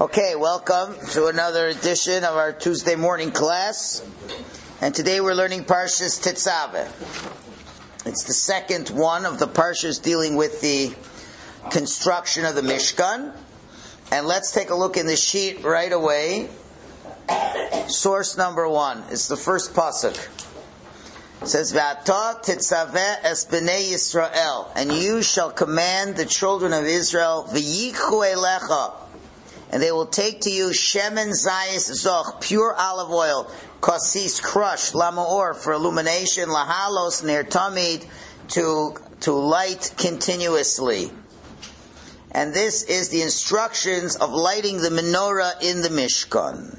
Okay, welcome to another edition of our Tuesday morning class. And today we're learning Parshas Tetzaveh. It's the second one of the Parshas dealing with the construction of the Mishkan. And let's take a look in the sheet right away. Source number 1. It's the first pasuk. It says, V'ata tetzaveh es b'nei Yisrael, and you shall command the children of Israel, v'yikhu elecha, and they will take to you shemen zayis zoch, pure olive oil, kasis, crushed, lamaor, for illumination, lahalos, ner tamid, to light continuously. And this is the instructions of lighting the menorah in the Mishkan.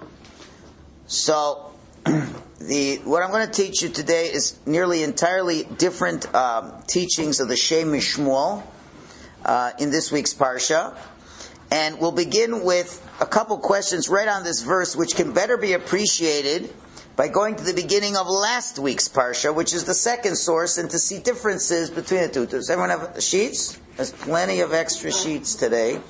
So, what I'm going to teach you today is nearly entirely different teachings of the Shem Mishmuel in this week's Parsha. And we'll begin with a couple questions right on this verse, which can better be appreciated by going to the beginning of last week's Parsha, which is the second source, and to see differences between the two. Does everyone have sheets? There's plenty of extra sheets today.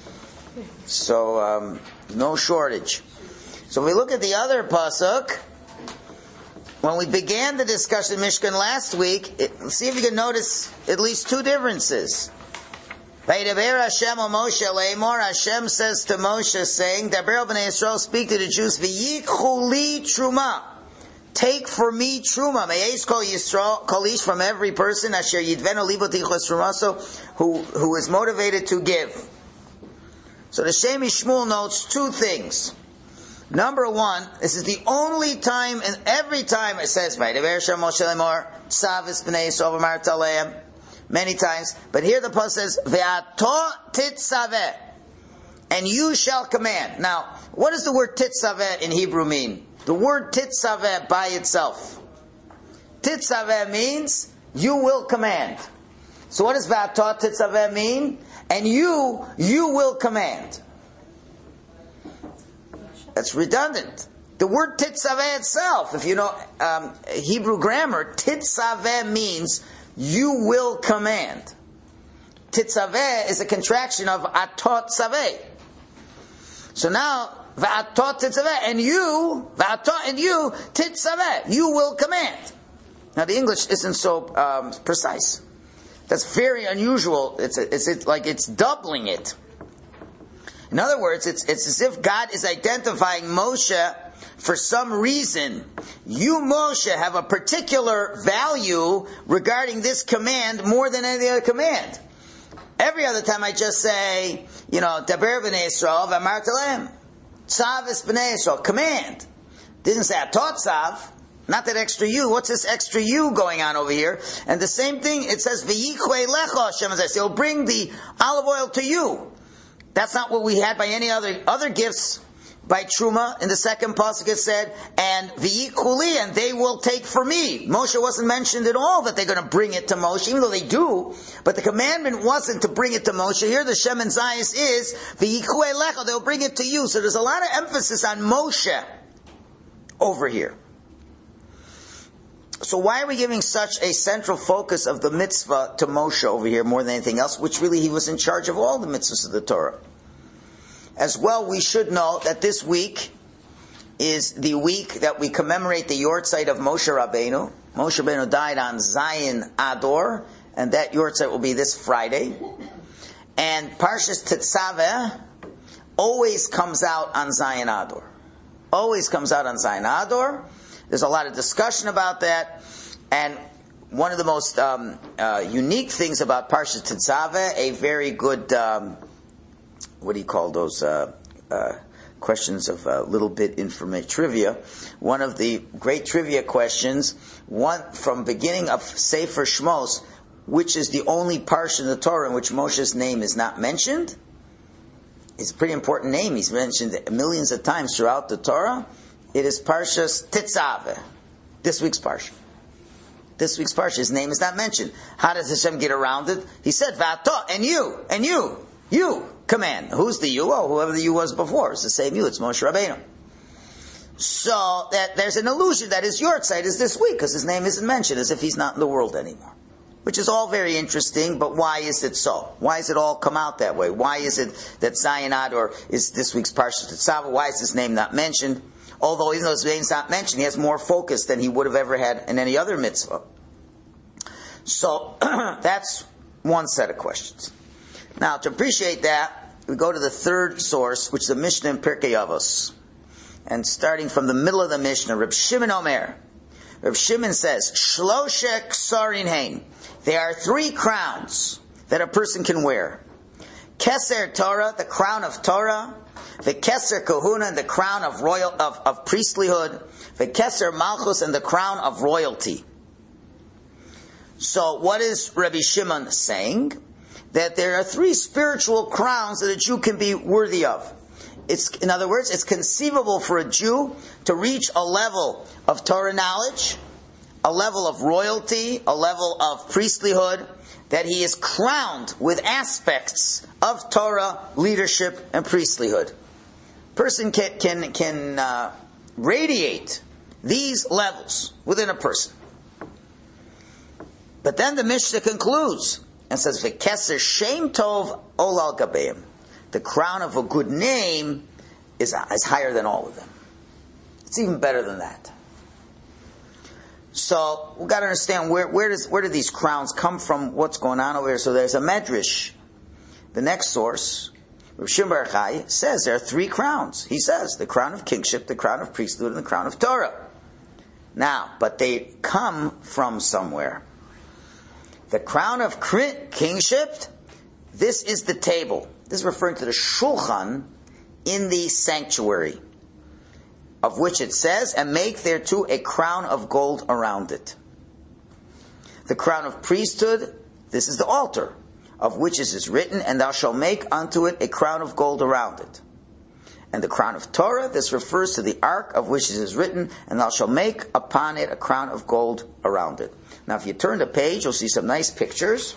So, no shortage. So if we look at the other pasuk, when we began the discussion of Mishkan last week, see if you can notice at least two differences. Vayidaber Hashem o Moshe le'emor, Hashem says to Moshe, saying, Daber b'nei Yisrael, speak to the Jews, v'yikhu li truma, take for me truma, me'ez kol Yisrael, kol ish, from every person, asher yidvenu libo tichos trumaso, who is motivated to give. So the Shem Mishmuel notes two things. Number one, this is the only time, and every time it says, Vayidaber Hashem Moshe le'emor, tzavis b'nei Yisrael v'amar taleim, many times, but here the pasuk says, "Ve'ato titzaveh," and you shall command. Now, what does the word titzaveh in Hebrew mean? The word titzaveh by itself. Titzaveh means you will command. So, what does ve'ato titzaveh mean? And you will command. That's redundant. The word titzaveh itself, if you know Hebrew grammar, titzaveh means you will command. Titzaveh is a contraction of atot tzaveh. So now, va'atot titzaveh, and you, va'atot, and you, titzaveh, you will command. Now the English isn't so precise. That's very unusual. It's like it's doubling it. In other words, it's as if God is identifying Moshe for some reason. You, Moshe, have a particular value regarding this command more than any other command. Every other time I just say, Daber b'nei Yisrael v'amar teleim, tzavis b'nei Yisrael, command. Didn't say atot tzav, not that extra you. What's this extra you going on over here? And the same thing, it says, v'yikhu elecha, Hashem says, he'll bring the olive oil to you. That's not what we had by any other gifts. By Truma, in the second pasuk it said, and v'yikhu li, and they will take for me. Moshe wasn't mentioned at all that they're going to bring it to Moshe, even though they do. But the commandment wasn't to bring it to Moshe. Here the Shemen Zayis is, v'yikhu elecha, they'll bring it to you. So there's a lot of emphasis on Moshe over here. So why are we giving such a central focus of the mitzvah to Moshe over here more than anything else, which really he was in charge of all the mitzvahs of the Torah? As well, we should know that this week is the week that we commemorate the yortzeit of Moshe Rabbeinu. Moshe Rabbeinu died on Zayin Ador, and that yortzeit will be this Friday. And Parshas Tetzaveh always comes out on Zayin Ador. Always comes out on Zayin Ador. There's a lot of discussion about that. And one of the most unique things about Parshas Tetzaveh, a very good... what do you call those questions of little bit information trivia? One of the great trivia questions, one from beginning of Sefer Shmos, which is the only parsha in the Torah in which Moshe's name is not mentioned. It's a pretty important name. He's mentioned millions of times throughout the Torah. It is Parshas Tetzaveh, this week's parsha. This week's parsha, his name is not mentioned. How does Hashem get around it? He said, V'ato, and you command. Who's the you? Oh, whoever the you was before. It's the same you. It's Moshe Rabbeinu. So that there's an illusion that his yortzeit is this week because his name isn't mentioned, as if he's not in the world anymore. which is all very interesting, but why is it so? Why does it all come out that way? Why is it that Zayin or is this week's Parsha Tetzaveh? Why is his name not mentioned? Although even though his name's not mentioned, he has more focus than he would have ever had in any other mitzvah. So, that's one set of questions. Now, to appreciate that, we go to the third source, which is the Mishnah in Pirkei Avos. And starting from the middle of the Mishnah, Reb Shimon Omer. Reb Shimon says, Shloshe Ksarin Hein. There are 3 crowns that a person can wear. Keser Torah, the crown of Torah. The Keser Kahuna, the crown of of priestlyhood. The Keser Malchus, and the crown of royalty. So what is Rabbi Shimon saying? That there are 3 spiritual crowns that a Jew can be worthy of. In other words, it's conceivable for a Jew to reach a level of Torah knowledge, a level of royalty, a level of priestlyhood, that he is crowned with aspects of Torah, leadership, and priestlyhood. Person can radiate these levels within a person. But then the Mishnah concludes and says, "V'keser shem tov olal gabeim." The crown of a good name is higher than all of them. It's even better than that. So we've got to understand where do these crowns come from? What's going on over here? So there's a medrash. The next source, Rav Shimon bar Yochai, says there are 3 crowns. He says the crown of kingship, the crown of priesthood, and the crown of Torah. Now, but they come from somewhere. The crown of kingship, this is the table. This is referring to the shulchan in the sanctuary, of which it says, and make thereto a crown of gold around it. The crown of priesthood, this is the altar, of which it is written, and thou shalt make unto it a crown of gold around it. And the crown of Torah, this refers to the ark, of which it is written, and thou shalt make upon it a crown of gold around it. Now if you turn the page, you'll see some nice pictures.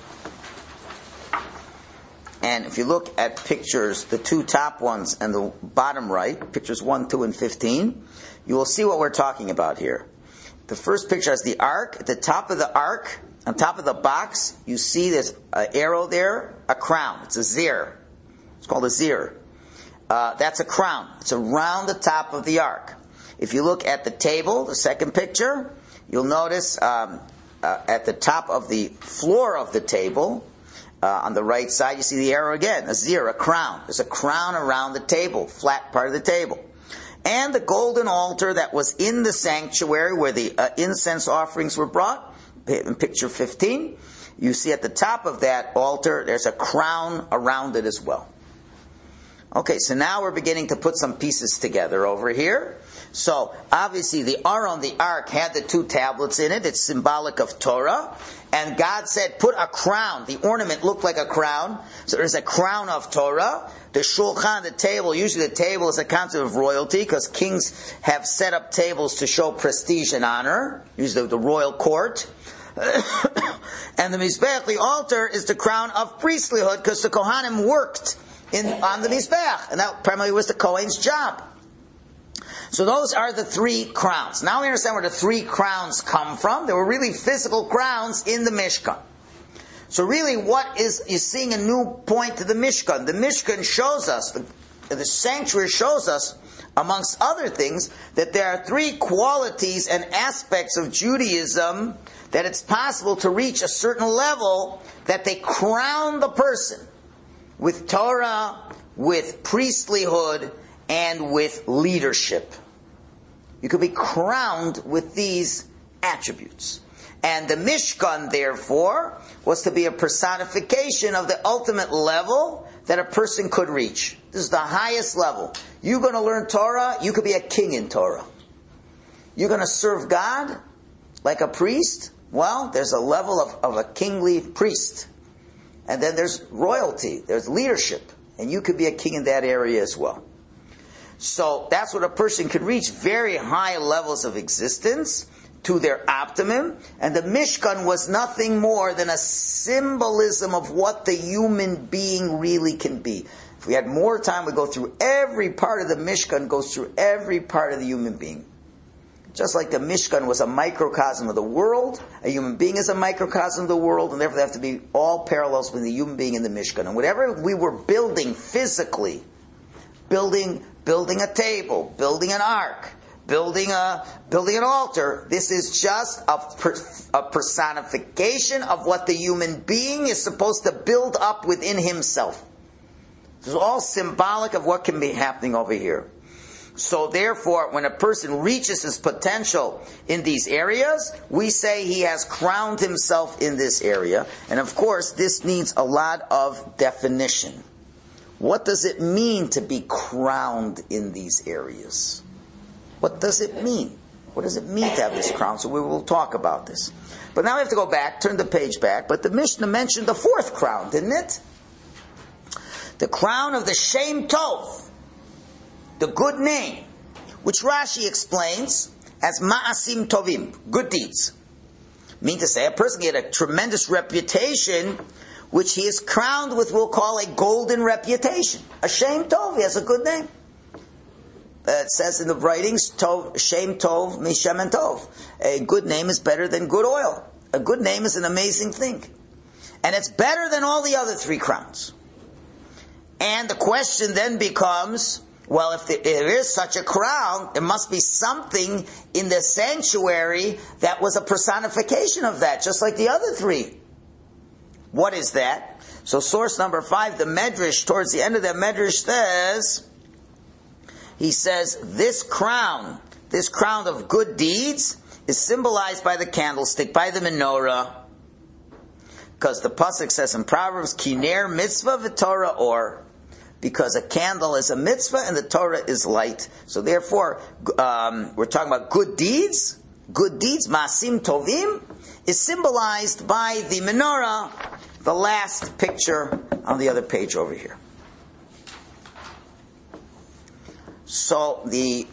And if you look at pictures, the 2 top ones and the bottom right, pictures 1, 2, and 15, you will see what we're talking about here. The first picture has the ark. At the top of the ark, on top of the box, you see this arrow there, a crown. It's a zir. It's called a zir. That's a crown. It's around the top of the ark. If you look at the table, the second picture, you'll notice at the top of the floor of the table, on the right side, you see the arrow again, a zir, a crown. There's a crown around the table, flat part of the table. And the golden altar that was in the sanctuary where the incense offerings were brought, in picture 15, you see at the top of that altar, there's a crown around it as well. Okay, so now we're beginning to put some pieces together over here. So, obviously the Aron, the ark, had the 2 tablets in it. It's symbolic of Torah. And God said, put a crown. The ornament looked like a crown. So there's a crown of Torah. The shulchan, the table, usually the table is a concept of royalty, because kings have set up tables to show prestige and honor. Usually the royal court. And the Mizbeach, the altar, is the crown of priestlyhood, because the Kohanim worked on the Mizbeach. And that primarily was the Kohen's job. So those are the 3 crowns. Now we understand where the 3 crowns come from. There were really physical crowns in the Mishkan. So really what is seeing a new point to the Mishkan. The Mishkan shows us, the sanctuary shows us, amongst other things, that there are 3 qualities and aspects of Judaism that it's possible to reach a certain level that they crown the person with Torah, with priestlyhood, and with leadership. You could be crowned with these attributes. And the Mishkan, therefore, was to be a personification of the ultimate level that a person could reach. This is the highest level. You're going to learn Torah, you could be a king in Torah. You're going to serve God like a priest, well, there's a level of a kingly priest. And then there's royalty, there's leadership. And you could be a king in that area as well. So that's what a person could reach, very high levels of existence to their optimum. And the Mishkan was nothing more than a symbolism of what the human being really can be. If we had more time, we'd go through every part of the Mishkan, goes through every part of the human being. Just like the Mishkan was a microcosm of the world, a human being is a microcosm of the world, and therefore there have to be all parallels between the human being and the Mishkan. And whatever we were building physically, building a table, building an ark, building an altar, this is just a personification of what the human being is supposed to build up within himself. This is all symbolic of what can be happening over here. So therefore, when a person reaches his potential in these areas, we say he has crowned himself in this area. And of course, this needs a lot of definition. What does it mean to be crowned in these areas? What does it mean? What does it mean to have this crown? So we will talk about this. But now we have to go back, turn the page back. But the Mishnah mentioned the fourth crown, didn't it? The crown of the Shem Tov. The good name, which Rashi explains as Ma'asim Tovim, good deeds. Mean to say, a person can get a tremendous reputation, which he is crowned with, we'll call a golden reputation. A Shem Tov, he has a good name. It says in the writings, Shem Tov, Mishem Tov. A good name is better than good oil. A good name is an amazing thing. And it's better than all the other three crowns. And the question then becomes, well, if there is such a crown, there must be something in the sanctuary that was a personification of that, just like the other three. What is that? So source number 5, the Medrash, towards the end of the Medrash says, he says, this crown of good deeds is symbolized by the candlestick, by the menorah. Because the pasuk says in Proverbs, Kiner mitzvah v'torah or. Because a candle is a mitzvah and the Torah is light. So therefore, we're talking about good deeds. Good deeds, Masim Tovim, is symbolized by the menorah, the last picture on the other page over here. So the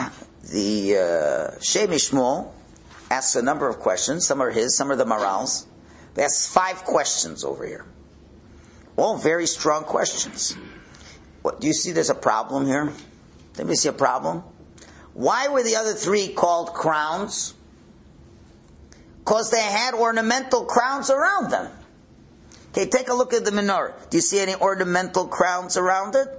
Shem Shmuel asks a number of questions. Some are his, some are the Maral's. He asks 5 questions over here. All very strong questions. What, do you see there's a problem here? Let me see a problem. Why were the other 3 called crowns? Because they had ornamental crowns around them. Okay, take a look at the menorah. Do you see any ornamental crowns around it?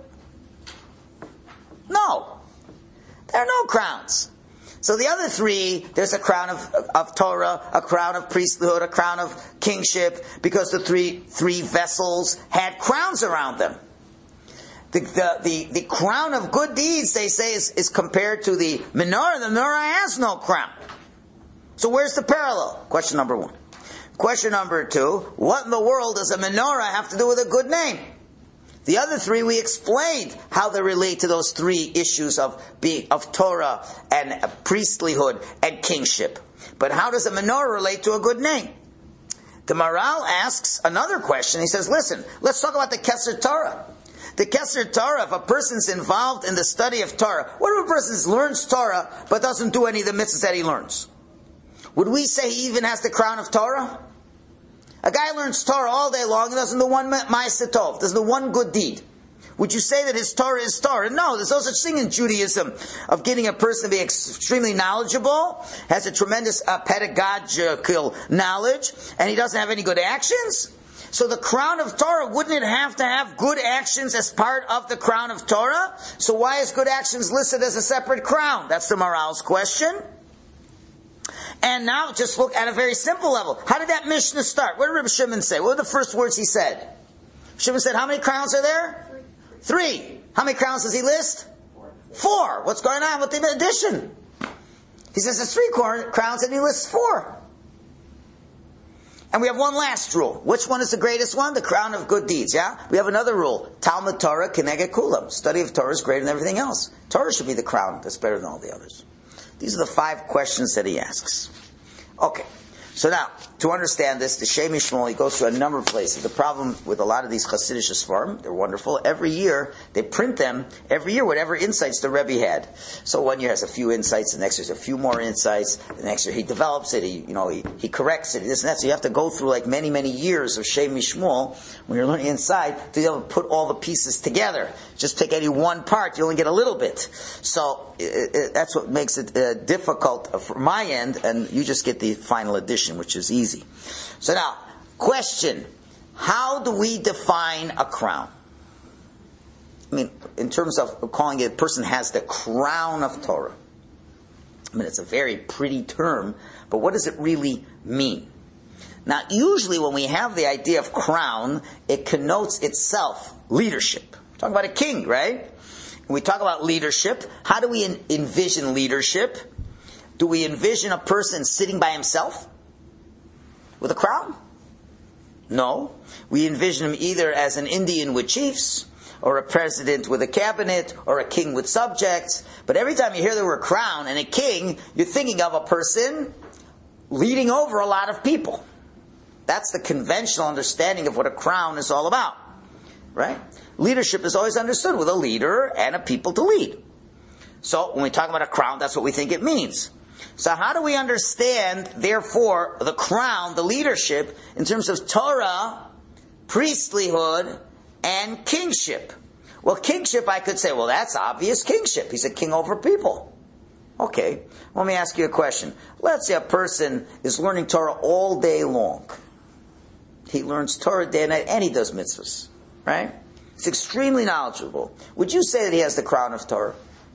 No. There are no crowns. So the other 3, there's a crown of Torah, a crown of priesthood, a crown of kingship, because the three vessels had crowns around them. The crown of good deeds, they say, is compared to the menorah. The menorah has no crown. So where's the parallel? Question number 1. Question number 2, what in the world does a menorah have to do with a good name? The other 3, we explained how they relate to those 3 issues of Torah and priesthood and kingship. But how does a menorah relate to a good name? The Maral asks another question. He says, listen, let's talk about the Keser Torah. The Keser Torah, if a person's involved in the study of Torah, what if a person learns Torah but doesn't do any of the mitzvahs that he learns? Would we say he even has the crown of Torah? A guy learns Torah all day long and doesn't do one ma'aseh tov, doesn't do one good deed. Would you say that his Torah is Torah? No, there's no such thing in Judaism of getting a person to be extremely knowledgeable, has a tremendous pedagogical knowledge, and he doesn't have any good actions. So the crown of Torah, wouldn't it have to have good actions as part of the crown of Torah? So why is good actions listed as a separate crown? That's the Maral's question. And now just look at a very simple level. How did that Mishnah start? What did Reb Shimon say? What were the first words he said? Shimon said, how many crowns are there? 3. How many crowns does he list? 4. What's going on with the addition? He says there's 3 crowns and he lists 4. And we have one last rule. Which one is the greatest one? The crown of good deeds, yeah? We have another rule. Talmud Torah Keneged Kulam. Study of Torah is greater than everything else. Torah should be the crown that's better than all the others. These are the 5 questions that he asks. Okay. So now, to understand this, the Shem Yishmael, he goes to a number of places. The problem with a lot of these Hasidic Sfarim, they're wonderful. Every year, they print them, every year, whatever insights the Rebbe had. So one year has a few insights, the next year has a few more insights, the next year he develops it, he corrects it, this and that. So you have to go through like many, many years of Shem Yishmael when you're learning inside to be able to put all the pieces together. Just take any one part, you only get a little bit. So that's what makes it difficult from my end, and you just get the final edition, which is easy. So now, question: how do we define a crown? I mean, in terms of calling it, a person has the crown of Torah. I mean, it's a very pretty term, but what does it really mean? Now, usually when we have the idea of crown, it connotes itself leadership. We're talking about a king, right? When we talk about leadership, how do we envision leadership? Do we envision a person sitting by himself with a crown? No. We envision him either as an Indian with chiefs, or a president with a cabinet, or a king with subjects. But every time you hear the word crown and a king, you're thinking of a person leading over a lot of people. That's the conventional understanding of what a crown is all about. Right? Leadership is always understood with a leader and a people to lead. So when we talk about a crown, that's what we think it means. So how do we understand, therefore, the crown, the leadership, in terms of Torah, priestlyhood, and kingship? Well, kingship, I could say, well, that's obvious kingship. He's a king over people. Okay, let me ask you a question. Let's say a person is learning Torah all day long. He learns Torah day and night, and he does mitzvahs. Right? He's extremely knowledgeable. Would you say that he has the crown of Torah?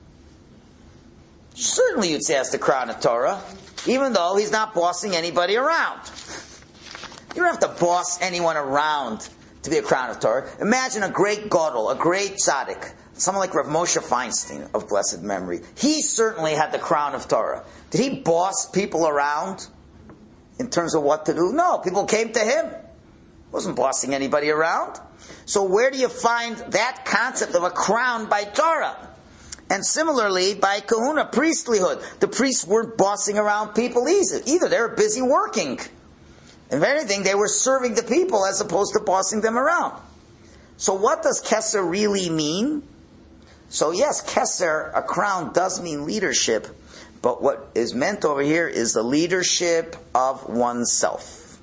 Certainly you'd say he has the crown of Torah, even though he's not bossing anybody around. You don't have to boss anyone around to be a crown of Torah. Imagine a great Gadol, a great tzaddik, someone like Rav Moshe Feinstein of blessed memory. He certainly had the crown of Torah. Did he boss people around in terms of what to do? No, people came to him. He wasn't bossing anybody around. So where do you find that concept of a crown by Torah? And similarly, by kahuna, priestlyhood, the priests weren't bossing around people either. They were busy working. If anything, they were serving the people as opposed to bossing them around. So what does Keser really mean? So yes, Keser, a crown, does mean leadership, but what is meant over here is the leadership of oneself.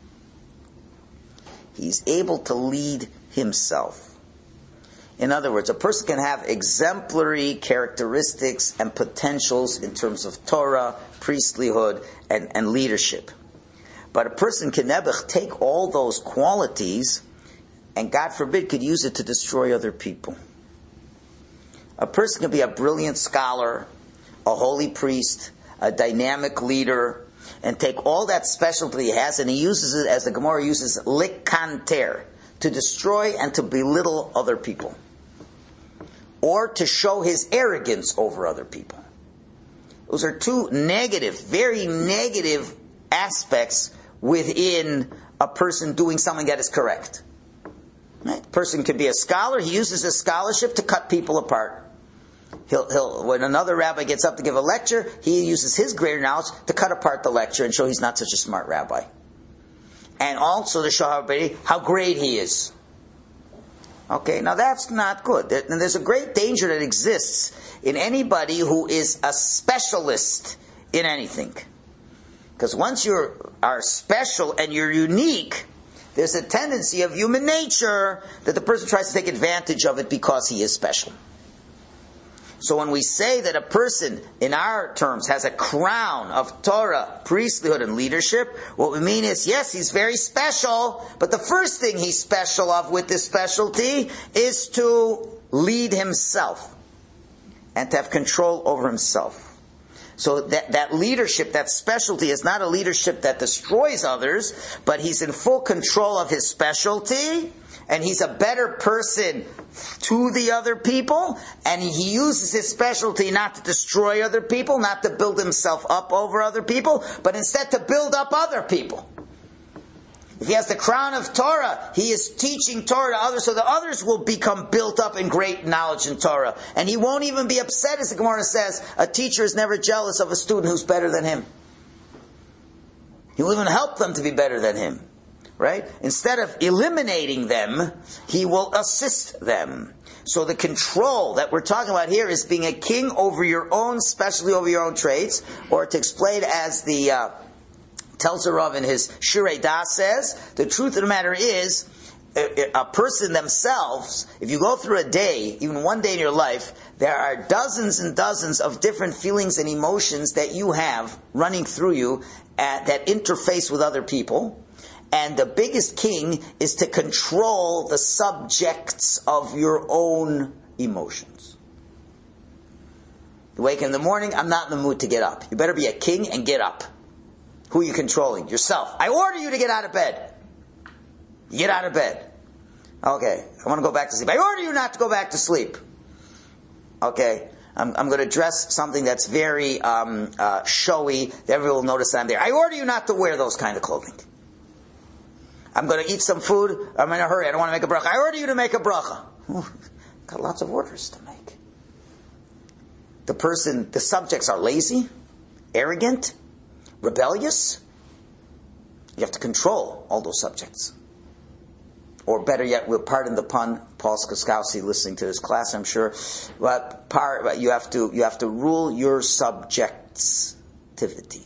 He's able to lead himself. In other words, a person can have exemplary characteristics and potentials in terms of Torah, priestlyhood, and leadership. But a person can never take all those qualities and, God forbid, could use it to destroy other people. A person can be a brilliant scholar, a holy priest, a dynamic leader, and take all that specialty he has and he uses it, as the Gemara uses, likanter, to destroy and to belittle other people. Or to show his arrogance over other people. Those are two negative, very negative aspects within a person doing something that is correct. Right? A person can be a scholar, he uses his scholarship to cut people apart. He'll when another rabbi gets up to give a lecture, he uses his greater knowledge to cut apart the lecture and show he's not such a smart rabbi. And also to show everybody how great he is. Okay, now that's not good. And there's a great danger that exists in anybody who is a specialist in anything. Because once you are special and you're unique, there's a tendency of human nature that the person tries to take advantage of it because he is special. So when we say that a person, in our terms, has a crown of Torah, priesthood, and leadership, what we mean is, yes, he's very special, but the first thing he's special of with this specialty is to lead himself and to have control over himself. So that leadership, that specialty, is not a leadership that destroys others, but he's in full control of his specialty, and he's a better person to the other people, and he uses his specialty not to destroy other people, not to build himself up over other people, but instead to build up other people. If he has the crown of Torah, he is teaching Torah to others, so the others will become built up in great knowledge in Torah. And he won't even be upset, as the Gemara says, a teacher is never jealous of a student who's better than him. He will even help them to be better than him. Right? Instead of eliminating them, he will assist them. So the control that we're talking about here is being a king over your own, especially over your own traits, or to explain as the Telzer Rav in his Shirei Das says, the truth of the matter is, a person themselves, if you go through a day, even one day in your life, there are dozens and dozens of different feelings and emotions that you have running through you that interface with other people. And the biggest king is to control the subjects of your own emotions. You wake in the morning, I'm not in the mood to get up. You better be a king and get up. Who are you controlling? Yourself. I order you to get out of bed. You get out of bed. Okay, I want to go back to sleep. I order you not to go back to sleep. Okay, I'm going to dress something that's very showy, that everyone will notice that I'm there. I order you not to wear those kind of clothing. I'm going to eat some food. I'm in a hurry. I don't want to make a bracha. I order you to make a bracha. Got lots of orders to make. The subjects are lazy, arrogant, rebellious. You have to control all those subjects. Or better yet, we'll pardon the pun, Paul Skaskowski listening to this class, I'm sure. But you have to rule your subjectivity.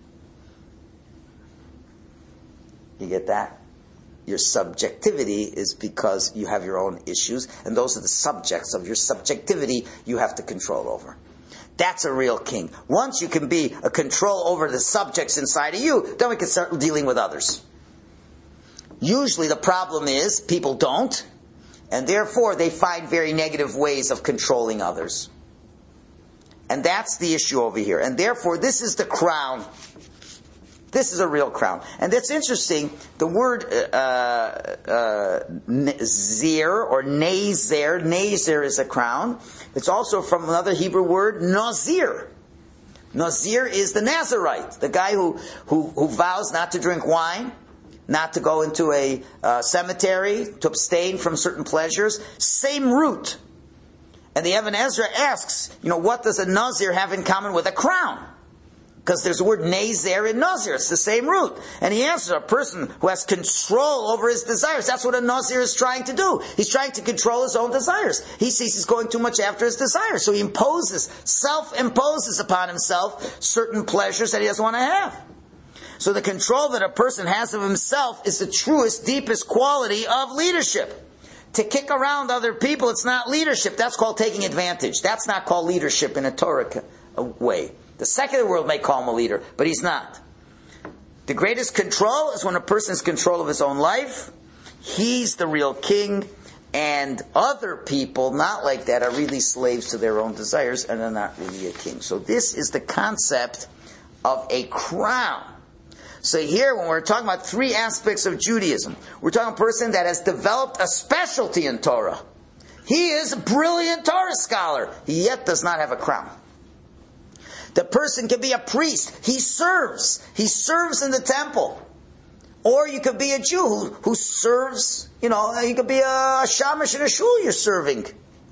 You get that? Your subjectivity is because you have your own issues, and those are the subjects of your subjectivity you have to control over. That's a real king. Once you can be a control over the subjects inside of you, then we can start dealing with others. Usually the problem is people don't, and therefore they find very negative ways of controlling others. And that's the issue over here. And therefore this is the crown. This is a real crown. And that's interesting. The word zir or nazer. Nazer is a crown. It's also from another Hebrew word, nazir. Nazir is the Nazarite, the guy who vows not to drink wine, not to go into a cemetery, to abstain from certain pleasures. Same root. And the Even Ezra asks, what does a Nazir have in common with a crown? Because there's the word Nazer in Nazir. It's the same root. And he answers, a person who has control over his desires. That's what a Nazir is trying to do. He's trying to control his own desires. He sees he's going too much after his desires. So he self-imposes upon himself certain pleasures that he doesn't want to have. So the control that a person has of himself is the truest, deepest quality of leadership. To kick around other people, it's not leadership. That's called taking advantage. That's not called leadership in a Torah way. The secular world may call him a leader, but he's not. The greatest control is when a person is in control of his own life. He's the real king, and other people, not like that, are really slaves to their own desires, and are not really a king. So this is the concept of a crown. So here, when we're talking about three aspects of Judaism, we're talking about a person that has developed a specialty in Torah. He is a brilliant Torah scholar. He yet does not have a crown. The person can be a priest. He serves. He serves in the temple. Or you could be a Jew who serves, you could be a shamash in a shul you're serving.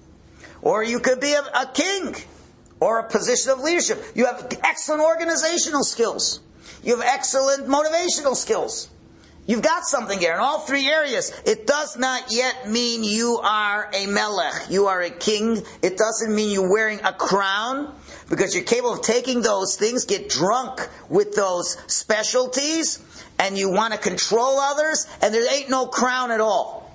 Or you could be a king. Or a position of leadership. You have excellent organizational skills. You have excellent motivational skills. You've got something here in all three areas. It does not yet mean you are a melech. You are a king. It doesn't mean you're wearing a crown, because you're capable of taking those things, get drunk with those specialties, and you want to control others, and there ain't no crown at all.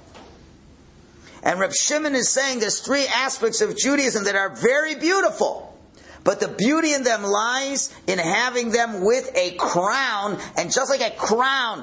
And Reb Shimon is saying there's three aspects of Judaism that are very beautiful. But the beauty in them lies in having them with a crown, and just like a crown,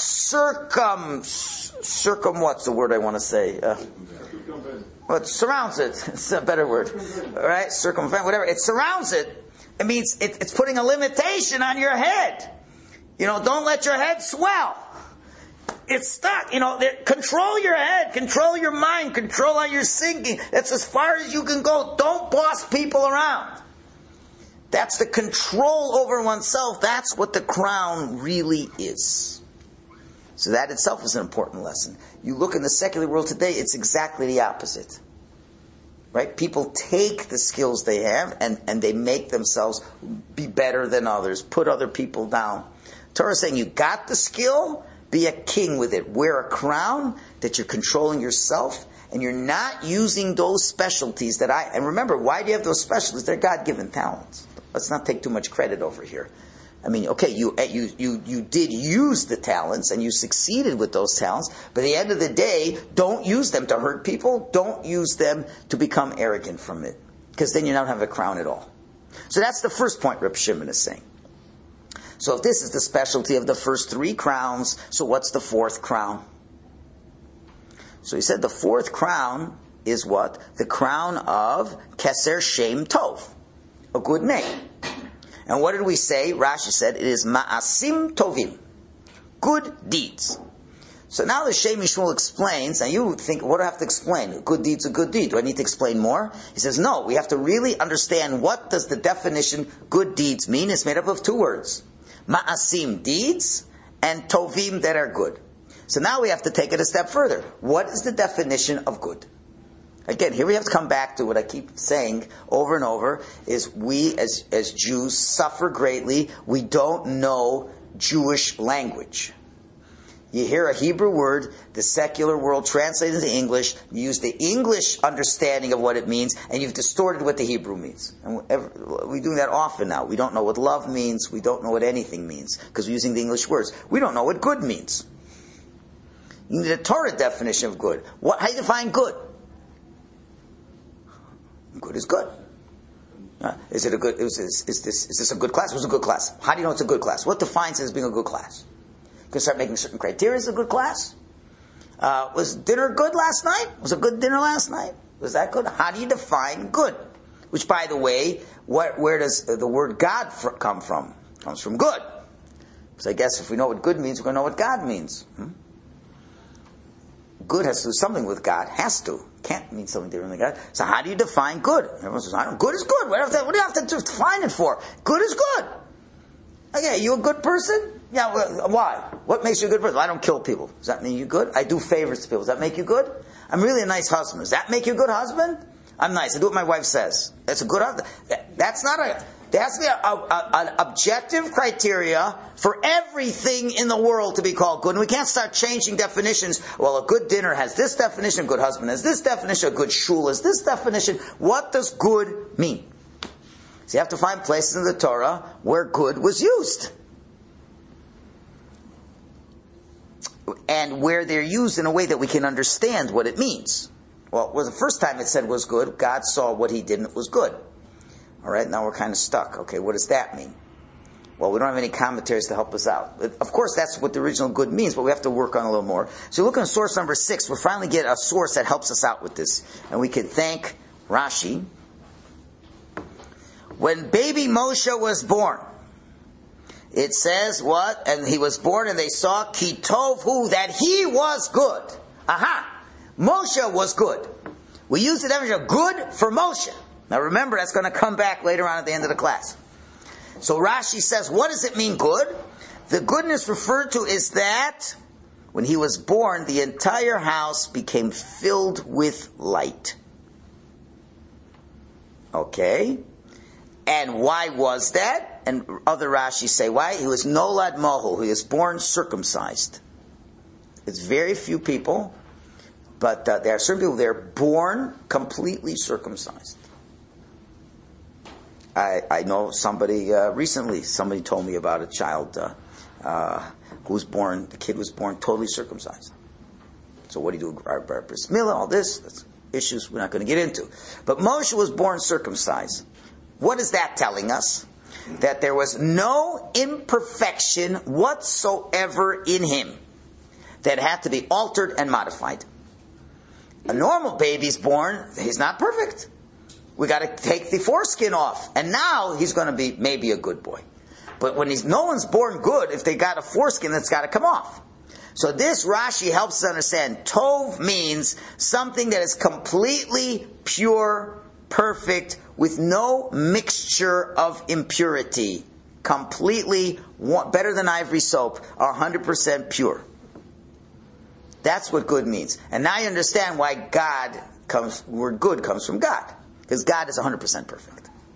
what's the word I want to say? It surrounds it. It's a better word. All right? Circumvent, whatever. It surrounds it. It means it's putting a limitation on your head. Don't let your head swell. It's stuck. Control your head, control your mind, control how you're thinking. That's as far as you can go. Don't boss people around. That's the control over oneself. That's what the crown really is. So that itself is an important lesson. You look in the secular world today, it's exactly the opposite. Right? People take the skills they have and they make themselves be better than others, put other people down. Torah is saying you got the skill, be a king with it. Wear a crown, that you're controlling yourself, and you're not using those specialties and remember, why do you have those specialties? They're God-given talents. Let's not take too much credit over here. I mean, okay, you did use the talents and you succeeded with those talents, but at the end of the day, don't use them to hurt people. Don't use them to become arrogant from it, because then you don't have a crown at all. So that's the first point Reb Shimon is saying. So if this is the specialty of the first 3 crowns, so what's the 4th crown? So he said the 4th crown is what? The crown of Keser Shem Tov, a good name. And what did we say? Rashi said it is Ma'asim Tovim, good deeds. So now the Shem Mishmuel explains, and you think, what do I have to explain? A good deed's a good deed. Do I need to explain more? He says, no, we have to really understand what does the definition good deeds mean. It's made up of 2 words. Ma'asim, deeds, and Tovim, that are good. So now we have to take it a step further. What is the definition of good? Again, here we have to come back to what I keep saying over and over, is we as Jews suffer greatly. We don't know Jewish language. You hear a Hebrew word, the secular world translated into English, you use the English understanding of what it means, and you've distorted what the Hebrew means. And we do that often now. We don't know what love means, we don't know what anything means, because we're using the English words. We don't know what good means. You need a Torah definition of good. How do you define good? Good is good. Is it a good? Is this a good class? It was a good class. How do you know it's a good class? What defines it as being a good class? You can start making certain criteria as a good class. Was dinner good last night? Was a good dinner last night? Was that good? How do you define good? Which, by the way, where does the word God come from? It comes from good. So I guess if we know what good means, we're going to know what God means. Good has to do something with God. Has to. Can't mean something different than God. So how do you define good? Everyone says, good is good. What do you have to define it for? Good is good. Okay, you a good person? Yeah, why? What makes you a good person? I don't kill people. Does that mean you're good? I do favors to people. Does that make you good? I'm really a nice husband. Does that make you a good husband? I'm nice. I do what my wife says. That's a good husband. There has to be an objective criteria for everything in the world to be called good. And we can't start changing definitions. Well, a good dinner has this definition, a good husband has this definition, a good shul has this definition. What does good mean? So you have to find places in the Torah where good was used. And where they're used in a way that we can understand what it means. Well, the first time it said was good, God saw what he did and it was good. All right, now we're kind of stuck. Okay, what does that mean? Well, we don't have any commentaries to help us out. Of course, that's what the original good means, but we have to work on a little more. So look on source number 6. We'll finally get a source that helps us out with this. And we can thank Rashi. When baby Moshe was born, it says what? And he was born and they saw ki tov hu, that he was good. Aha! Moshe was good. We use the definition of good for Moshe. Now remember, that's going to come back later on at the end of the class. So Rashi says, what does it mean good? The goodness referred to is that when he was born, the entire house became filled with light. Okay? And why was that? And other Rashi say why? He was nolad mohu. He was born circumcised. It's very few people, but there are certain people, they're born completely circumcised. I know somebody recently, somebody told me about a child who was born, the kid was born totally circumcised. So what do you do? Bris Milah, all this, that's issues we're not going to get into. But Moshe was born circumcised. What is that telling us? That there was no imperfection whatsoever in him that had to be altered and modified. A normal baby's born, he's not perfect. We got to take the foreskin off. And now he's going to be maybe a good boy. But when no one's born good if they got a foreskin that's got to come off. So this Rashi helps us understand. Tov means something that is completely pure, perfect, with no mixture of impurity. Completely, better than ivory soap, 100% pure. That's what good means. And now you understand why word good comes from God. Because God is 100% perfect.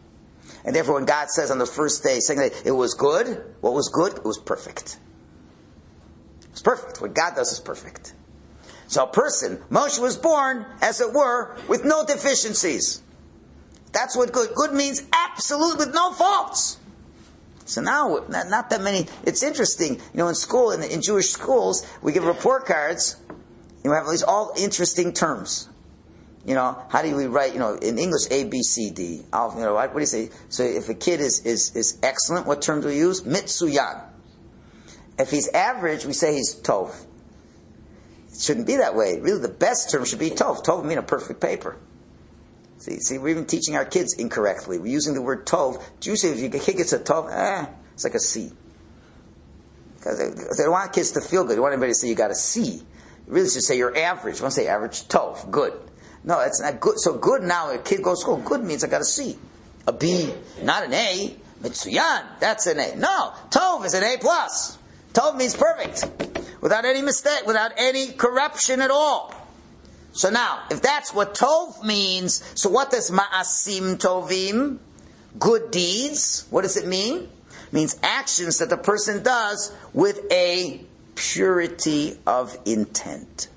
And therefore when God says on the first day, second day, it was good, what was good? It was perfect. It's perfect. What God does is perfect. So a person, Moshe was born, as it were, with no deficiencies. That's what good. Good means absolute with no faults. So now, not that many. It's interesting, in school, in Jewish schools, we give report cards. We have these all interesting terms. How do we write? In English, A, B, C, D. What do you say? So if a kid is excellent, what term do we use? Mitsuyan. If he's average, we say he's tov. It shouldn't be that way. Really, the best term should be tov. Tov means a perfect paper. See, we're even teaching our kids incorrectly. We're using the word tov. Jews say if your kid gets a tov, it's like a C. Because they don't want kids to feel good. They want everybody to say you got a C. You really should say you're average. You want to say average, tov, good. No, it's not good. So good now, a kid goes to school, good means I got a C. A B, not an A. Mitsuyan, that's an A. No, tov is an A+. Tov means perfect. Without any mistake, without any corruption at all. So now, if that's what tov means, so what does ma'asim tovim, good deeds, what does it mean? It means actions that the person does with a purity of intent.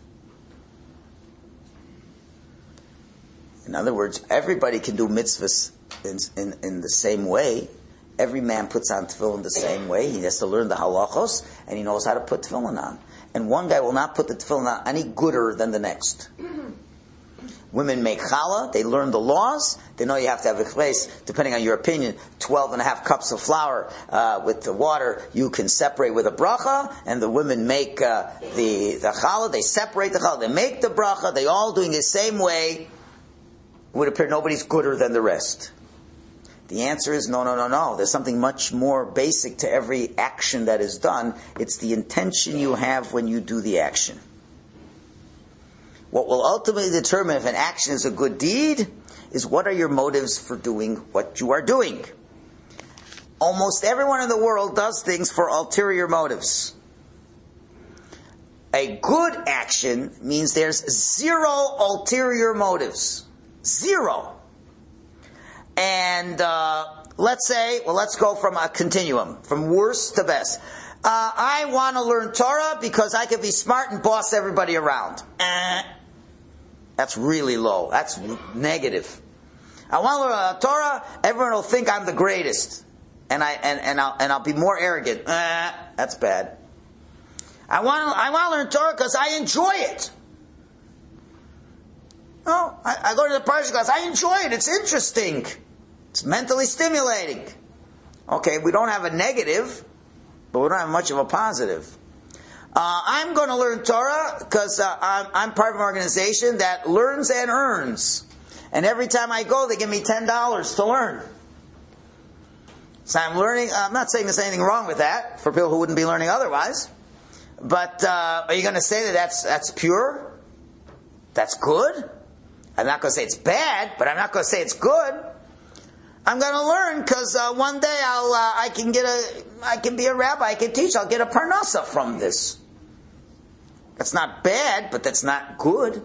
In other words, everybody can do mitzvahs in the same way. Every man puts on tefillin the same way. He has to learn the halachos, and he knows how to put tefillin on. And one guy will not put the tefillin on any gooder than the next. Women make challah, they learn the laws, they know you have to have a place, depending on your opinion, 12.5 cups of flour with the water, you can separate with a bracha, and the women make the challah, they separate the challah, they make the bracha, they all doing the same way. It would appear nobody's gooder than the rest. The answer is no. There's something much more basic to every action that is done. It's the intention you have when you do the action. What will ultimately determine if an action is a good deed is what are your motives for doing what you are doing. Almost everyone in the world does things for ulterior motives. A good action means there's zero ulterior motives. Zero. And let's go from a continuum, from worst to best. I want to learn Torah because I can be smart and boss everybody around. That's really low. That's negative. I want to learn Torah. Everyone will think I'm the greatest, and I'll be more arrogant. That's bad. I want to learn Torah because I enjoy it. No, I go to the Parsha class. I enjoy it. It's interesting. It's mentally stimulating. Okay, we don't have a negative, but we don't have much of a positive. I'm going to learn Torah because I'm part of an organization that learns and earns. And every time I go, they give me $10 to learn. So I'm learning. I'm not saying there's anything wrong with that for people who wouldn't be learning otherwise. But are you going to say that that's pure? That's good? I'm not going to say it's bad, but I'm not going to say it's good. I'm going to learn because one day I can be a rabbi, I can teach, I'll get a parnasa from this. That's not bad, but that's not good.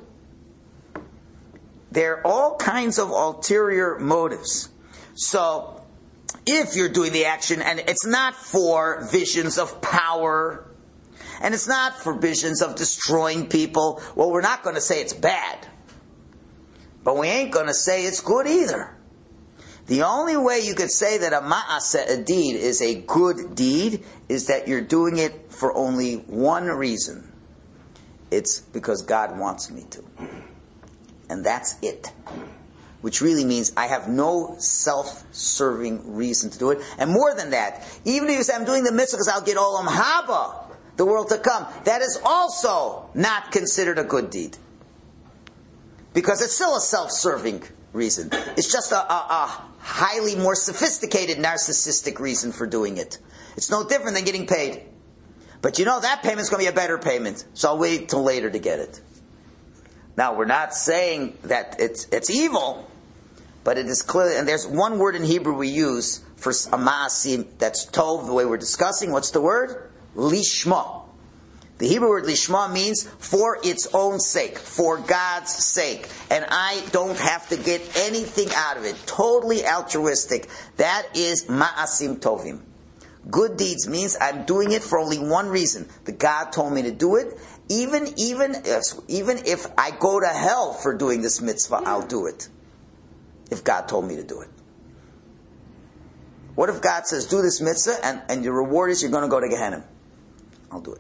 There are all kinds of ulterior motives. So, if you're doing the action and it's not for visions of power, and it's not for visions of destroying people, well, we're not going to say it's bad. But we ain't going to say it's good either. The only way you could say that a ma'aseh, a deed, is a good deed is that you're doing it for only one reason. It's because God wants me to. And that's it. Which really means I have no self-serving reason to do it. And more than that, even if you say I'm doing the mitzvah because I'll get olam haba, the world to come, that is also not considered a good deed. Because it's still a self-serving reason. It's just a highly more sophisticated narcissistic reason for doing it. It's no different than getting paid. But that payment's going to be a better payment, so I'll wait till later to get it. Now, we're not saying that it's evil, but it is clear, and there's one word in Hebrew we use for a ma'asim that's tov, the way we're discussing. What's the word? Lishma. The Hebrew word lishma means for its own sake, for God's sake. And I don't have to get anything out of it. Totally altruistic. That is ma'asim tovim. Good deeds means I'm doing it for only one reason. The God told me to do it. Even if I go to hell for doing this mitzvah, I'll do it. If God told me to do it. What if God says, do this mitzvah, and your reward is you're going to go to Gehenna? I'll do it.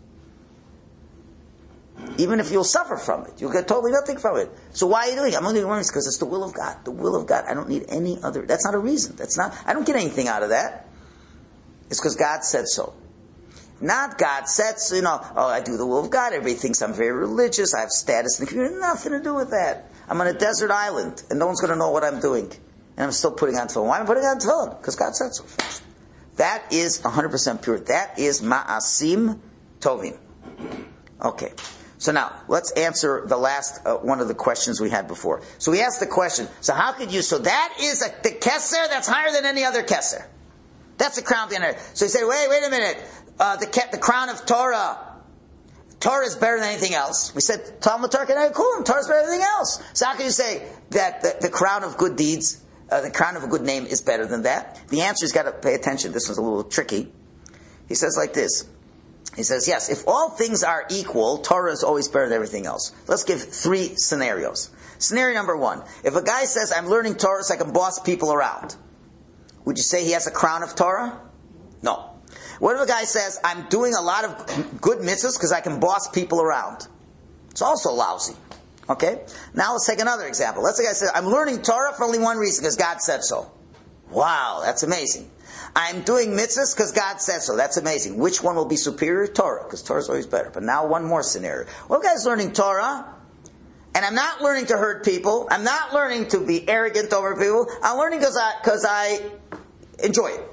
Even if you'll suffer from it. You'll get totally nothing from it. So why are you doing it? I'm only doing it because it's the will of God. The will of God. I don't need any other. That's not a reason. I don't get anything out of that. It's because God said so. Not God said so, I do the will of God. Everybody thinks I'm very religious. I have status in the community. Nothing to do with that. I'm on a desert island, and no one's going to know what I'm doing. And I'm still putting on tefillin. Why am I putting on tefillin? Because God said so. That is 100% pure. That is ma'asim tovim. Okay. So now, let's answer the last one of the questions we had before. So we asked the question, so how could you, so that is the keser that's higher than any other keser. That's the crown of the end. So he said, wait a minute, the crown of Torah. Torah is better than anything else. We said, Talmud Torah Keneged Kulam, Torah is better than anything else. So how can you say that the crown of good deeds, the crown of a good name is better than that? The answer is got to pay attention. This one's a little tricky. He says like this. He says, yes, if all things are equal, Torah is always better than everything else. Let's give 3 scenarios. Scenario number 1. If a guy says, I'm learning Torah so I can boss people around, would you say he has a crown of Torah? No. What if a guy says, I'm doing a lot of good mitzvahs because I can boss people around? It's also lousy. Okay? Now let's take another example. Let's say a guy says, I'm learning Torah for only one reason, because God said so. Wow, that's amazing. I'm doing mitzvahs because God said so. That's amazing. Which one will be superior? Torah, because Torah is always better. But now one more scenario. Well, the guy's learning Torah, and I'm not learning to hurt people. I'm not learning to be arrogant over people. I'm learning because I enjoy it.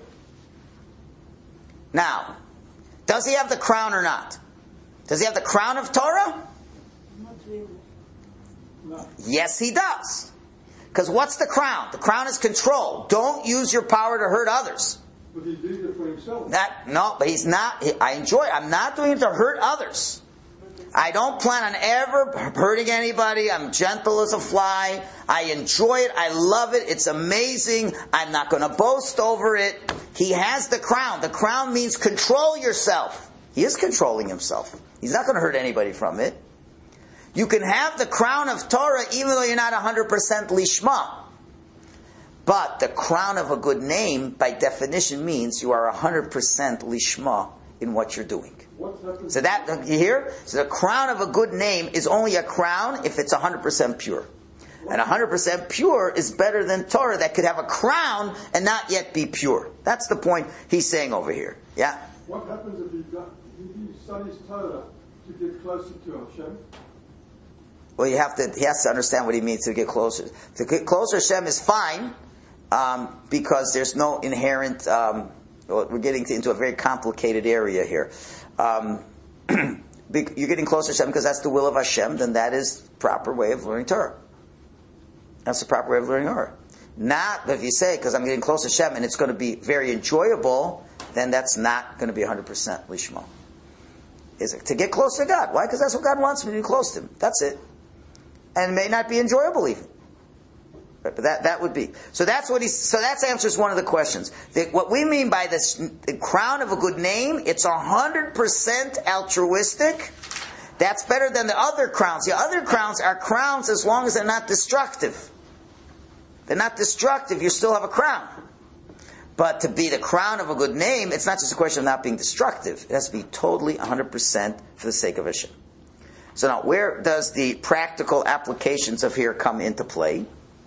Now, does he have the crown or not? Does he have the crown of Torah? Not really. No. Yes, he does. Because what's the crown? The crown is control. Don't use your power to hurt others. But he did it for himself. But he's not. I enjoy it. I'm not doing it to hurt others. I don't plan on ever hurting anybody. I'm gentle as a fly. I enjoy it. I love it. It's amazing. I'm not going to boast over it. He has the crown. The crown means control yourself. He is controlling himself. He's not going to hurt anybody from it. You can have the crown of Torah even though you're not 100% lishma. But the crown of a good name, by definition, means you are 100% lishma in what you're doing. So that, you hear? So the crown of a good name is only a crown if it's 100% pure. And 100% pure is better than Torah that could have a crown and not yet be pure. That's the point he's saying over here. Yeah? What happens if he studies Torah to get closer to Hashem? Well, he has to understand what he means to get closer. To get closer to Hashem is fine, because there's no inherent, we're getting into a very complicated area here. You're getting closer to Hashem because that's the will of Hashem, then that is the proper way of learning Torah. That's the proper way of learning Torah. Not that if you say, because I'm getting close to Hashem and it's going to be very enjoyable, then that's not going to be 100% lishma. Is it to get close to God? Why? Because that's what God wants me to be close to Him. That's it. And it may not be enjoyable even. But that would be. So that answers one of the questions. What we mean by this, the crown of a good name, it's 100% altruistic. That's better than the other crowns. The other crowns are crowns as long as they're not destructive. They're not destructive, you still have a crown. But to be the crown of a good name, it's not just a question of not being destructive. It has to be totally 100% for the sake of Hashem. So now, where does the practical applications of here come into play?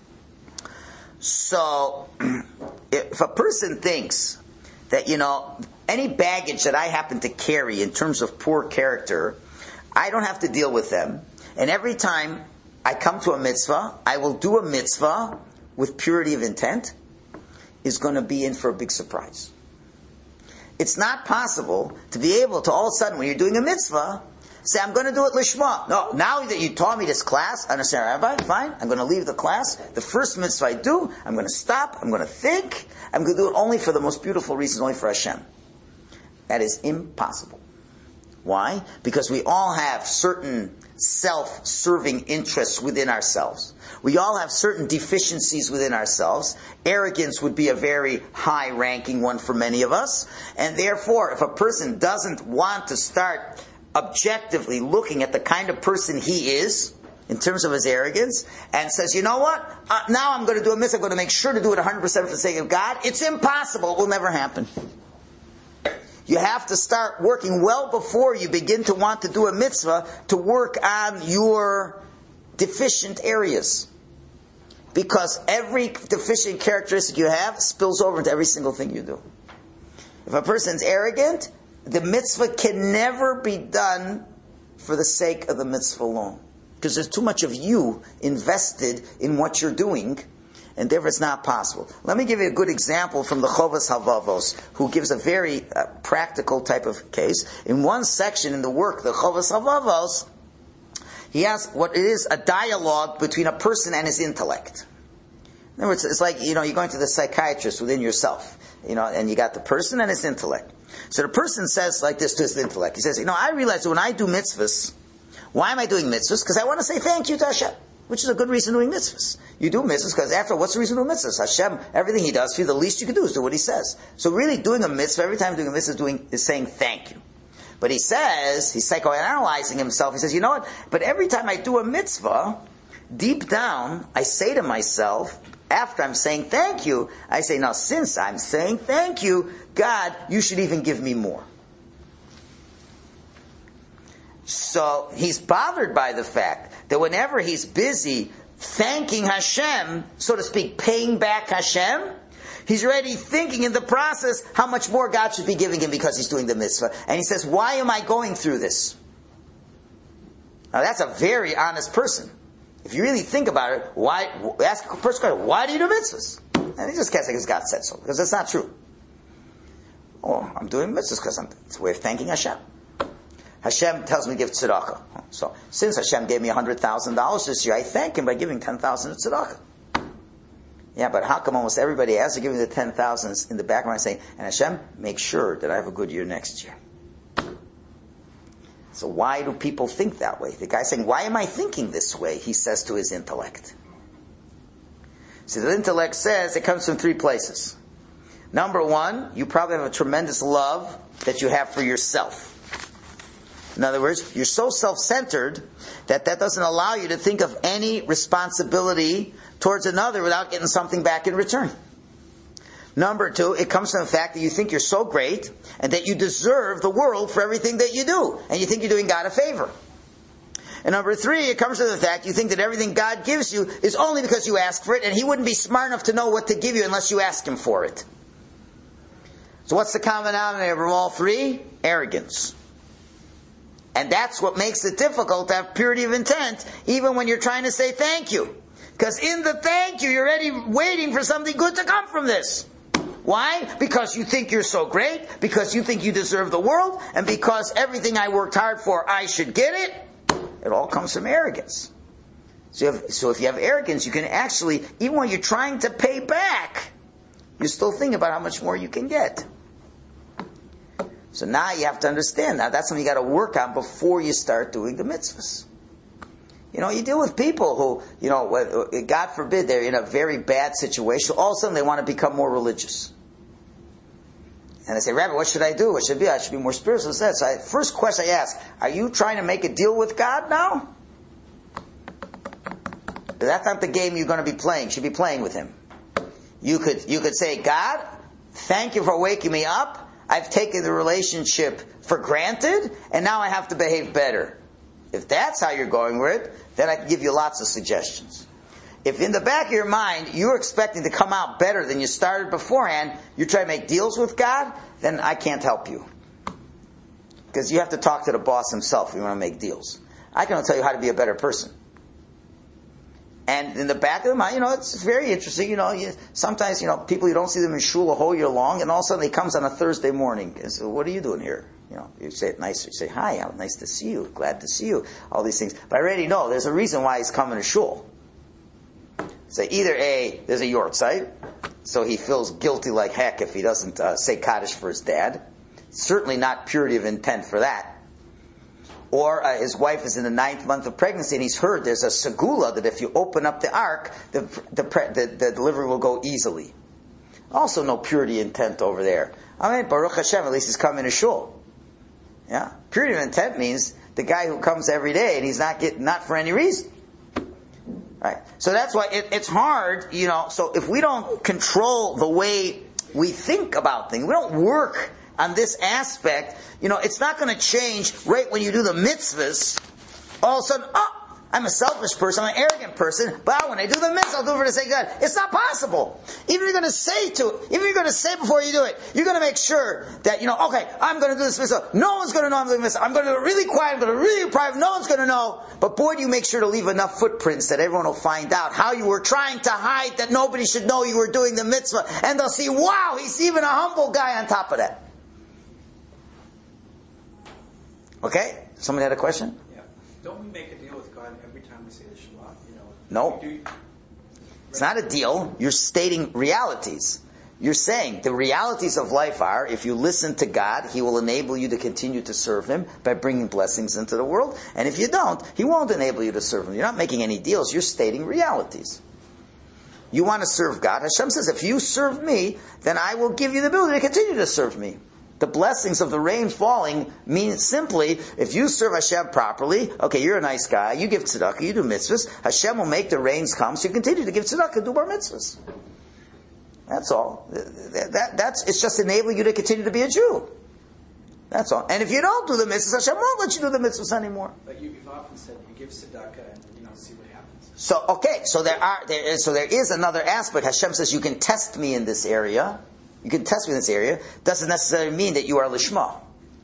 So, if a person thinks that, any baggage that I happen to carry in terms of poor character, I don't have to deal with them. And every time I come to a mitzvah, I will do a mitzvah with purity of intent, is going to be in for a big surprise. It's not possible to be able to all of a sudden, when you're doing a mitzvah, say, I'm going to do it lishma. No, now that you taught me this class, I understand, Rabbi, fine, I'm going to leave the class. The first mitzvah I do, I'm going to stop, I'm going to think, I'm going to do it only for the most beautiful reasons, only for Hashem. That is impossible. Why? Because we all have certain self-serving interests within ourselves. We all have certain deficiencies within ourselves. Arrogance would be a very high-ranking one for many of us. And therefore, if a person doesn't want to start objectively looking at the kind of person he is, in terms of his arrogance, and says, you know what? Now I'm going to do a mitzvah. I'm going to make sure to do it 100% for the sake of God. It's impossible. It will never happen. You have to start working well before you begin to want to do a mitzvah to work on your deficient areas. Because every deficient characteristic you have spills over into every single thing you do. If a person's arrogant, the mitzvah can never be done for the sake of the mitzvah alone. Because there's too much of you invested in what you're doing, and therefore it's not possible. Let me give you a good example from the Chovas Halvavos, who gives a very practical type of case. In one section in the work, the Chovas Halvavos, he has what it is, a dialogue between a person and his intellect. In other words, it's like, you're going to the psychiatrist within yourself, and you got the person and his intellect. So the person says like this to his intellect. He says, I realize that when I do mitzvahs, why am I doing mitzvahs? Because I want to say thank you to Hashem, which is a good reason doing mitzvahs. You do mitzvahs because after all, what's the reason to do mitzvahs? Hashem, everything He does for you, the least you can do is do what He says. So really doing a mitzvah, every time doing a mitzvah is saying thank you. But he says, he's psychoanalyzing himself, he says, you know what? But every time I do a mitzvah, deep down, I say to myself, after I'm saying thank you, I say, now since I'm saying thank you, God, you should even give me more. So he's bothered by the fact that whenever he's busy thanking Hashem, so to speak, paying back Hashem, he's already thinking in the process how much more God should be giving him because he's doing the mitzvah. And he says, why am I going through this? Now that's a very honest person. If you really think about it, ask a person, why do you do mitzvahs? And he just can't say because God said so, because that's not true. Oh, I'm doing mitzvahs because it's a way of thanking Hashem. Hashem tells me to give tzedakah. So, since Hashem gave me $100,000 this year, I thank Him by giving 10,000 to tzedakah. Yeah, but how come almost everybody, as they're giving the 10,000 in the background, saying, and Hashem, make sure that I have a good year next year. So why do people think that way? The guy's saying, why am I thinking this way? He says to his intellect. So the intellect says it comes from three places. Number one, you probably have a tremendous love that you have for yourself. In other words, you're so self-centered that doesn't allow you to think of any responsibility towards another without getting something back in return. Number two, it comes from the fact that you think you're so great and that you deserve the world for everything that you do. And you think you're doing God a favor. And number three, it comes from the fact you think that everything God gives you is only because you ask for it, and He wouldn't be smart enough to know what to give you unless you ask Him for it. So what's the common denominator from all three? Arrogance. And that's what makes it difficult to have purity of intent, even when you're trying to say thank you. Because in the thank you, you're already waiting for something good to come from this. Why? Because you think you're so great, because you think you deserve the world, and because everything I worked hard for, I should get it. It all comes from arrogance. So if you have arrogance, you can actually, even when you're trying to pay back, you're still thinking about how much more you can get. So now you have to understand, now that's something you got to work on before you start doing the mitzvahs. You deal with people who, God forbid, they're in a very bad situation. All of a sudden they want to become more religious. And they say, Rabbi, what should I do? What should I be? I should be more spiritual. So first question I ask, are you trying to make a deal with God now? That's not the game you're going to be playing. You should be playing with Him. You could say, God, thank you for waking me up. I've taken the relationship for granted, and now I have to behave better. If that's how you're going with it, then I can give you lots of suggestions. If in the back of your mind you're expecting to come out better than you started beforehand, you're trying to make deals with God, then I can't help you. Because you have to talk to the boss himself if you want to make deals. I can only tell you how to be a better person. And in the back of the mind, it's very interesting. Sometimes, people, you don't see them in shul a whole year long, and all of a sudden he comes on a Thursday morning and says, what are you doing here? You say it nicer. You say, hi, nice to see you. Glad to see you. All these things. But I already know there's a reason why he's coming to shul. So either there's a yortzeit, so he feels guilty like heck if he doesn't say Kaddish for his dad. Certainly not purity of intent for that. Or his wife is in the 9th month of pregnancy and he's heard there's a segula that if you open up the ark, the delivery will go easily. Also no purity intent over there. I mean, Baruch Hashem, at least he's coming to shul. Yeah? Purity of intent means the guy who comes every day and he's not for any reason. Right? So that's why it's hard, so if we don't control the way we think about things, we don't work on this aspect, it's not going to change right when you do the mitzvahs. All of a sudden, I'm a selfish person, I'm an arrogant person, but when I do the mitzvah, I'll do it for the sake of God. It's not possible. Even if you're going to say before you do it, you're going to make sure that, okay, I'm going to do this mitzvah. No one's going to know I'm doing this. I'm going to do it really quiet, I'm going to do it really private, no one's going to know. But boy, do you make sure to leave enough footprints that everyone will find out how you were trying to hide that nobody should know you were doing the mitzvah. And they'll see, wow, he's even a humble guy on top of that. Okay? Somebody had a question? Yeah. Don't we make a deal with God every time we say the Shema? No. It's not a deal. You're stating realities. You're saying the realities of life are, if you listen to God, He will enable you to continue to serve Him by bringing blessings into the world. And if you don't, He won't enable you to serve Him. You're not making any deals. You're stating realities. You want to serve God. Hashem says, if you serve me, then I will give you the ability to continue to serve me. The blessings of the rain falling means simply, if you serve Hashem properly, okay, you're a nice guy, you give tzedakah, you do mitzvahs, Hashem will make the rains come, so you continue to give tzedakah, do bar mitzvahs. That's all. It's just enabling you to continue to be a Jew. That's all. And if you don't do the mitzvahs, Hashem won't let you do the mitzvahs anymore. But you've often said you give tzedakah and see what happens. So, okay, so there is another aspect. Hashem says you can test me in this area. You can test me in this area. Doesn't necessarily mean that you are lishma.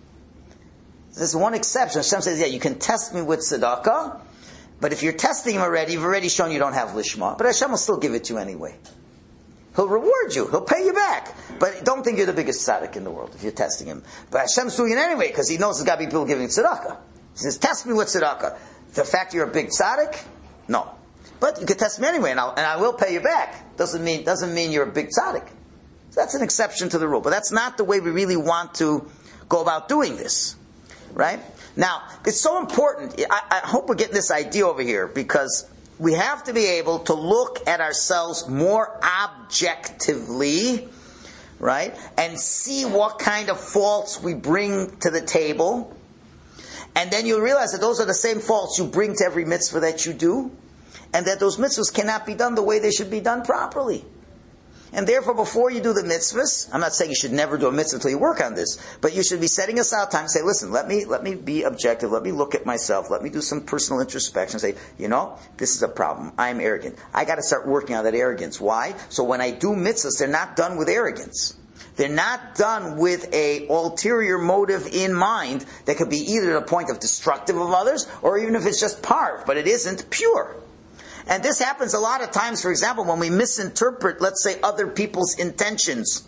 There's one exception. Hashem says, yeah, you can test me with tzedakah, but if you're testing him already, you've already shown you don't have lishma. But Hashem will still give it to you anyway. He'll reward you. He'll pay you back. But don't think you're the biggest tzaddik in the world if you're testing him. But Hashem's doing it anyway because He knows there's got to be people giving tzedakah. He says, test me with tzedakah. The fact you're a big tzaddik? No. But you can test me anyway and I will pay you back. Doesn't mean you're a big tzaddik. So that's an exception to the rule. But that's not the way we really want to go about doing this. Right? Now, it's so important. I hope we're getting this idea over here because we have to be able to look at ourselves more objectively, right? And see what kind of faults we bring to the table. And then you'll realize that those are the same faults you bring to every mitzvah that you do. And that those mitzvahs cannot be done the way they should be done properly. And therefore, before you do the mitzvahs, I'm not saying you should never do a mitzvah until you work on this, but you should be setting aside time to say, listen, let me be objective, let me look at myself, let me do some personal introspection, say, this is a problem. I'm arrogant. I got to start working on that arrogance. Why? So when I do mitzvahs, they're not done with arrogance. They're not done with a ulterior motive in mind that could be either to the point of destructive of others, or even if it's just parv, but it isn't pure. And this happens a lot of times, for example, when we misinterpret, let's say, other people's intentions.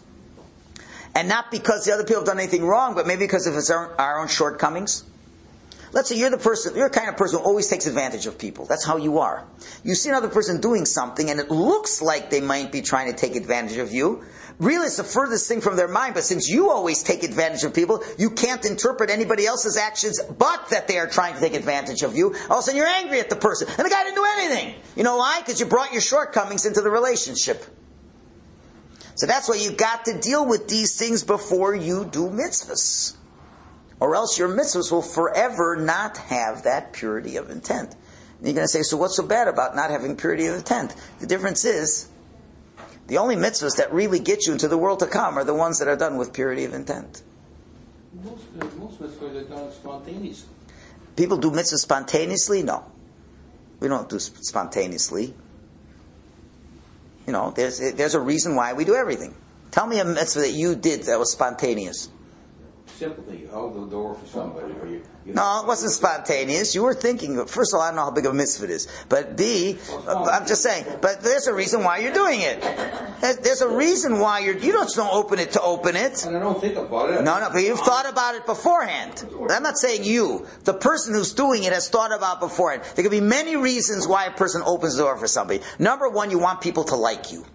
And not because the other people have done anything wrong, but maybe because of our own shortcomings. Let's say you're the kind of person who always takes advantage of people. That's how you are. You see another person doing something and it looks like they might be trying to take advantage of you. Really, it's the furthest thing from their mind, but since you always take advantage of people, you can't interpret anybody else's actions but that they are trying to take advantage of you. All of a sudden you're angry at the person. And the guy didn't do anything. You know why? Because you brought your shortcomings into the relationship. So that's why you've got to deal with these things before you do mitzvahs. Or else your mitzvahs will forever not have that purity of intent. And you're going to say, so what's so bad about not having purity of intent? The difference is, the only mitzvahs that really get you into the world to come are the ones that are done with purity of intent. Most mitzvahs are done spontaneously. People do mitzvahs spontaneously? No. We don't do spontaneously. There's a reason why we do everything. Tell me a mitzvah that you did that was spontaneous. Sympathy. You held the door for somebody. Or you No, it wasn't spontaneous. You were thinking, first of all, I don't know how big of a mitzvah it is. But B, I'm just saying, but there's a reason why you're doing it. There's a reason why you don't open it to open it. And I don't think about it. No, but you've thought about it beforehand. I'm not saying you. The person who's doing it has thought about beforehand. There could be many reasons why a person opens the door for somebody. Number one, you want people to like you.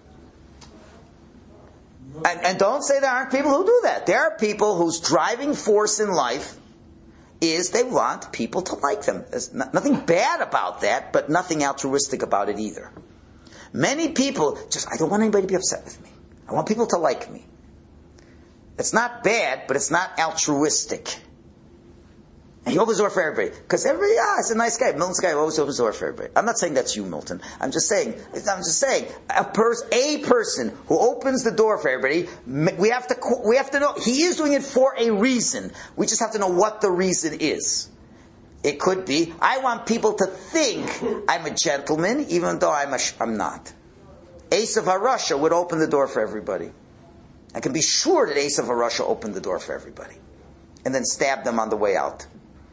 And don't say there aren't people who do that. There are people whose driving force in life is they want people to like them. There's nothing bad about that, but nothing altruistic about it either. Many people I don't want anybody to be upset with me. I want people to like me. It's not bad, but it's not altruistic. And he opens the door for everybody. Because everybody, it's a nice guy. Milton's guy always opens the door for everybody. I'm not saying that's you, Milton. I'm just saying, a person who opens the door for everybody, we have to know, he is doing it for a reason. We just have to know what the reason is. It could be, I want people to think I'm a gentleman, even though I'm not. Esav HaRasha would open the door for everybody. I can be sure that Esav HaRasha opened the door for everybody. And then stabbed them on the way out.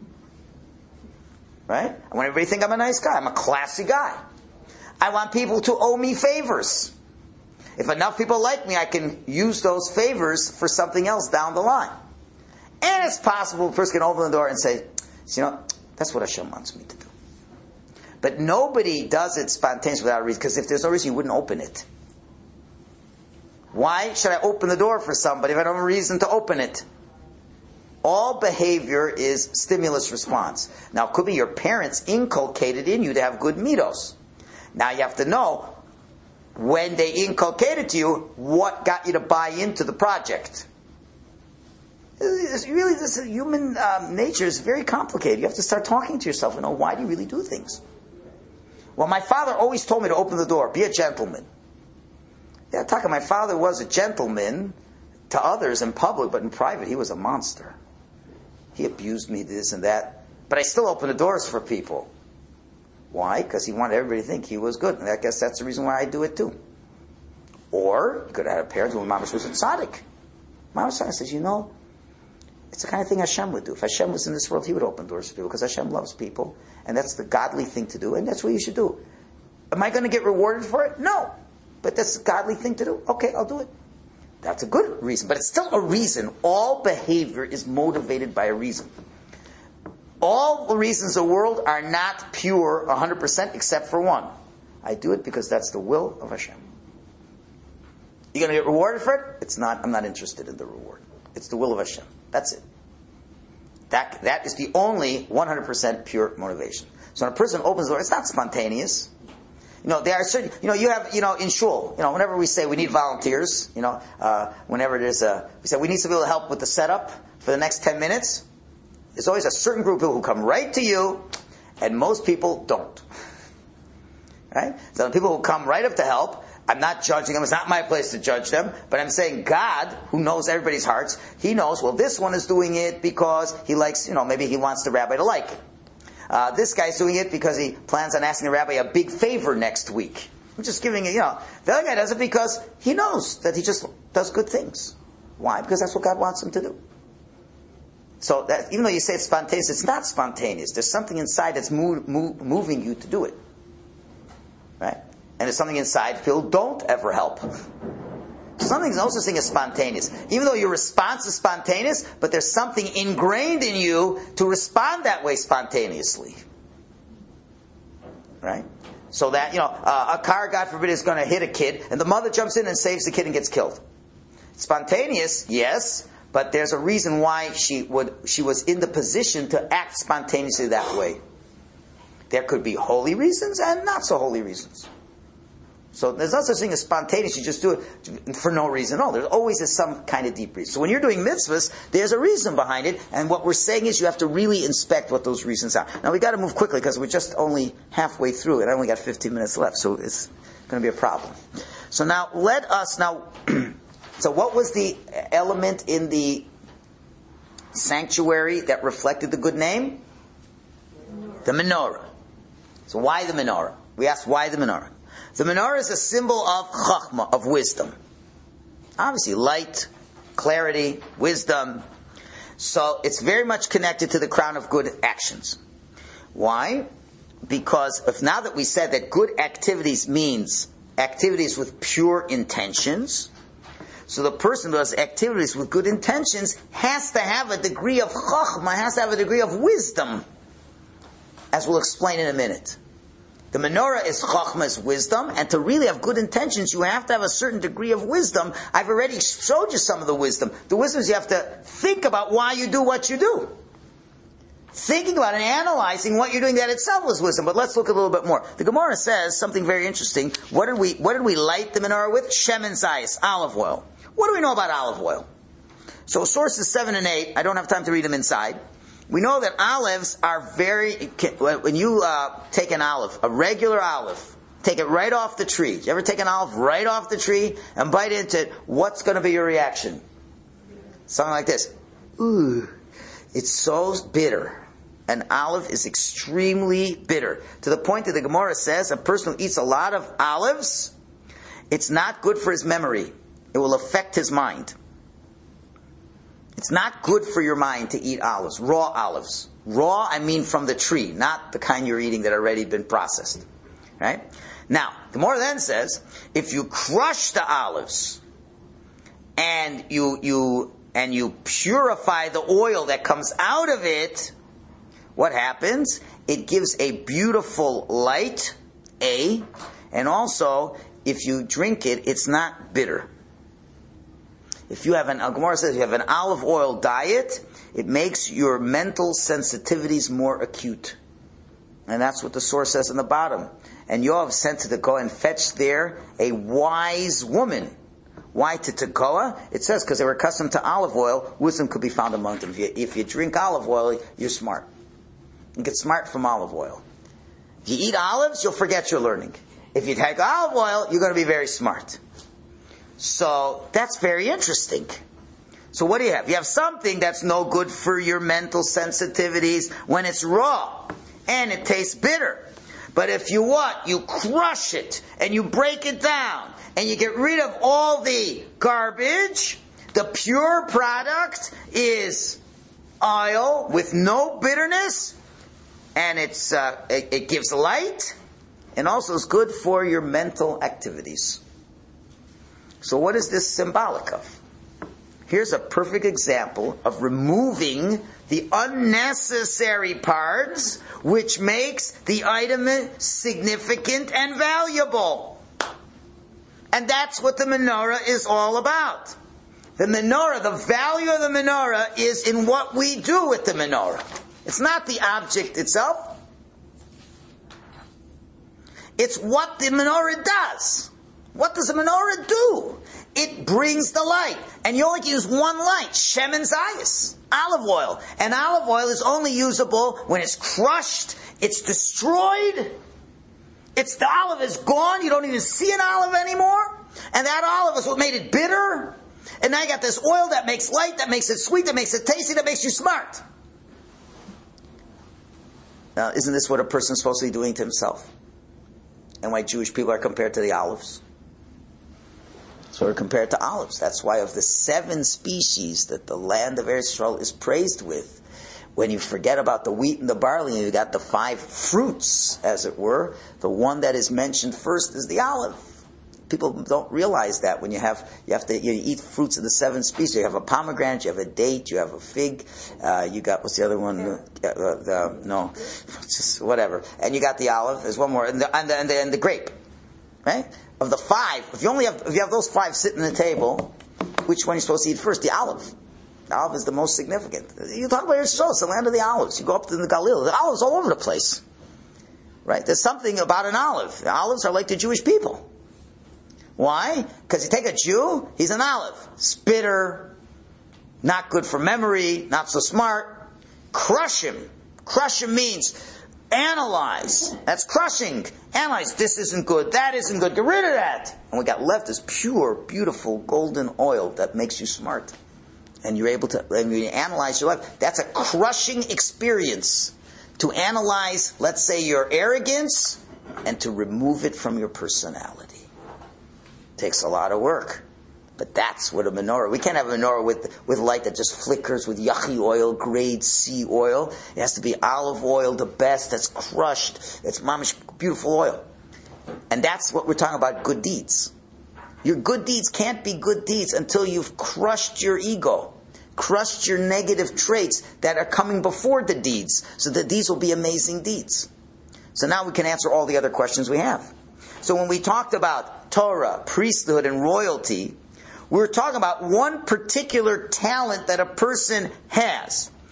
Right? I want everybody to think I'm a nice guy. I'm a classy guy. I want people to owe me favors. If enough people like me, I can use those favors for something else down the line. And it's possible a person can open the door and say, that's what Hashem wants me to do. But nobody does it spontaneously without a reason, because if there's no reason, you wouldn't open it. Why should I open the door for somebody if I don't have a reason to open it? All behavior is stimulus response. Now, it could be your parents inculcated in you to have good midos. Now, you have to know, when they inculcated to you, what got you to buy into the project. This human nature is very complicated. You have to start talking to yourself and know, why do you really do things? Well, my father always told me to open the door, be a gentleman. Yeah, Taka, my father was a gentleman to others in public, but in private, he was a monster. He abused me, this and that. But I still opened the doors for people. Why? Because he wanted everybody to think he was good. And I guess that's the reason why I do it too. Or, you could have had a parent who Mamash was a tzaddik. Mamash says, it's the kind of thing Hashem would do. If Hashem was in this world, he would open doors for people, because Hashem loves people. And that's the godly thing to do, and that's what you should do. Am I going to get rewarded for it? No. But that's the godly thing to do. Okay, I'll do it. That's a good reason, but it's still a reason. All behavior is motivated by a reason. All the reasons in the world are not pure 100% except for one. I do it because that's the will of Hashem. You're going to get rewarded for it? It's not. I'm not interested in the reward. It's the will of Hashem. That's it. That is the only 100% pure motivation. So when a person opens the door, it's not spontaneous. There are certain, you have, in shul, whenever we say we need volunteers, whenever we say we need some people to help with the setup for the next 10 minutes, there's always a certain group of people who come right to you, and most people don't. Right? So the people who come right up to help, I'm not judging them, it's not my place to judge them, but I'm saying God, who knows everybody's hearts, He knows, well, this one is doing it because he likes, maybe he wants the rabbi to like it. This guy's doing it because he plans on asking the rabbi a big favor next week. I'm just giving it, The other guy does it because he knows that he just does good things. Why? Because that's what God wants him to do. So that, even though you say it's spontaneous, it's not spontaneous. There's something inside that's moving you to do it. Right? And there's something inside people don't ever help. Something's no such thing as spontaneous. Even though your response is spontaneous, but there's something ingrained in you to respond that way spontaneously. Right? So that, a car, God forbid, is going to hit a kid, and the mother jumps in and saves the kid and gets killed. Spontaneous, yes, but there's a reason why she was in the position to act spontaneously that way. There could be holy reasons and not so holy reasons. So there's no such thing as spontaneous. You just do it for no reason. No, there's always some kind of deep reason. So when you're doing mitzvahs, there's a reason behind it. And what we're saying is you have to really inspect what those reasons are. Now we got to move quickly because we're just only halfway through it. I only got 15 minutes left, so it's going to be a problem. So now so what was the element in the sanctuary that reflected the good name? The menorah. So why the menorah? We asked why the menorah. The menorah is a symbol of chachma, of wisdom. Obviously, light, clarity, wisdom. So it's very much connected to the crown of good actions. Why? Because now that we said that good activities means activities with pure intentions, so the person who does activities with good intentions has to have a degree of chachma, has to have a degree of wisdom, as we'll explain in a minute. The menorah is chachma, is wisdom, and to really have good intentions, you have to have a certain degree of wisdom. I've already showed you some of the wisdom. The wisdom is you have to think about why you do what you do. thinking about and analyzing what you're doing, that itself was wisdom. But let's look a little bit more. The Gemara says something very interesting. What did we light the menorah with? Shemen zayis, olive oil. What do we know about olive oil? So sources 7 and 8, I don't have time to read them inside. We know that olives are when you take an olive, a regular olive, take it right off the tree. You ever take an olive right off the tree and bite into it? What's going to be your reaction? Something like this. Ooh, it's so bitter. An olive is extremely bitter. To the point that the Gemara says a person who eats a lot of olives, it's not good for his memory. It will affect his mind. It's not good for your mind to eat olives, raw olives. Raw, I mean from the tree, not the kind you're eating that already been processed. Right? Now, the Gemara then says, if you crush the olives and you purify the oil that comes out of it, what happens? It gives a beautiful light, and also, if you drink it, it's not bitter. If you have Gemara says, you have an olive oil diet, it makes your mental sensitivities more acute. And that's what the source says in the bottom. And Yoav sent to Tekoa and fetched there a wise woman. Why to Tekoa? It says because they were accustomed to olive oil, wisdom could be found among them. If you drink olive oil, you're smart. You get smart from olive oil. If you eat olives, you'll forget your learning. If you take olive oil, you're going to be very smart. So that's very interesting. So what do you have? You have something that's no good for your mental sensitivities when it's raw and it tastes bitter. But if you You crush it and you break it down and you get rid of all the garbage, the pure product is oil with no bitterness, and it gives light, and also is good for your mental activities. So what is this symbolic of? Here's a perfect example of removing the unnecessary parts, which makes the item significant and valuable. And that's what the menorah is all about. The menorah, the value of the menorah is in what we do with the menorah. It's not the object itself. It's what the menorah does. What does the menorah do? It brings the light. And you only can use one light, shemen zayis, olive oil. And olive oil is only usable when it's crushed, it's destroyed, the olive is gone, you don't even see an olive anymore. And that olive is what made it bitter. And now you got this oil that makes light, that makes it sweet, that makes it tasty, that makes you smart. Now, isn't this what a person's supposed to be doing to himself? And why Jewish people are compared to the olives? So we're compared to olives. That's why of the 7 species that the land of Eretz Yisrael is praised with, when you forget about the wheat and the barley, and you got the 5 fruits, as it were, the one that is mentioned first is the olive. People don't realize that when you eat fruits of the 7 species. You have a pomegranate, you have a date, you have a fig, you got, what's the other one? Whatever. And you got the olive, there's one more, and the grape. Right? Of the 5, if you have those 5 sitting on the table, which one are you supposed to eat first? The olive. The olive is the most significant. You talk about Eretz Yisrael, it's the land of the olives. You go up to the Galil, the olives all over the place. Right? There's something about an olive. The olives are like the Jewish people. Why? Because you take a Jew, he's an olive. It's bitter, not good for memory, not so smart. Crush him. Crush him means analyze. That's crushing. Analyze. This isn't good. That isn't good. Get rid of that. And what got left is pure, beautiful, golden oil that makes you smart. And you're able to, when you analyze your life, that's a crushing experience. To analyze, let's say, your arrogance, and to remove it from your personality. Takes a lot of work. But that's what a menorah. We can't have a menorah with light that just flickers with yachi oil, grade C oil. It has to be olive oil, the best, that's crushed. It's mamish, beautiful oil. And that's what we're talking about, good deeds. Your good deeds can't be good deeds until you've crushed your ego, crushed your negative traits that are coming before the deeds, so that these will be amazing deeds. So now we can answer all the other questions we have. So when we talked about Torah, priesthood, and royalty, we're talking about one particular talent that a person has.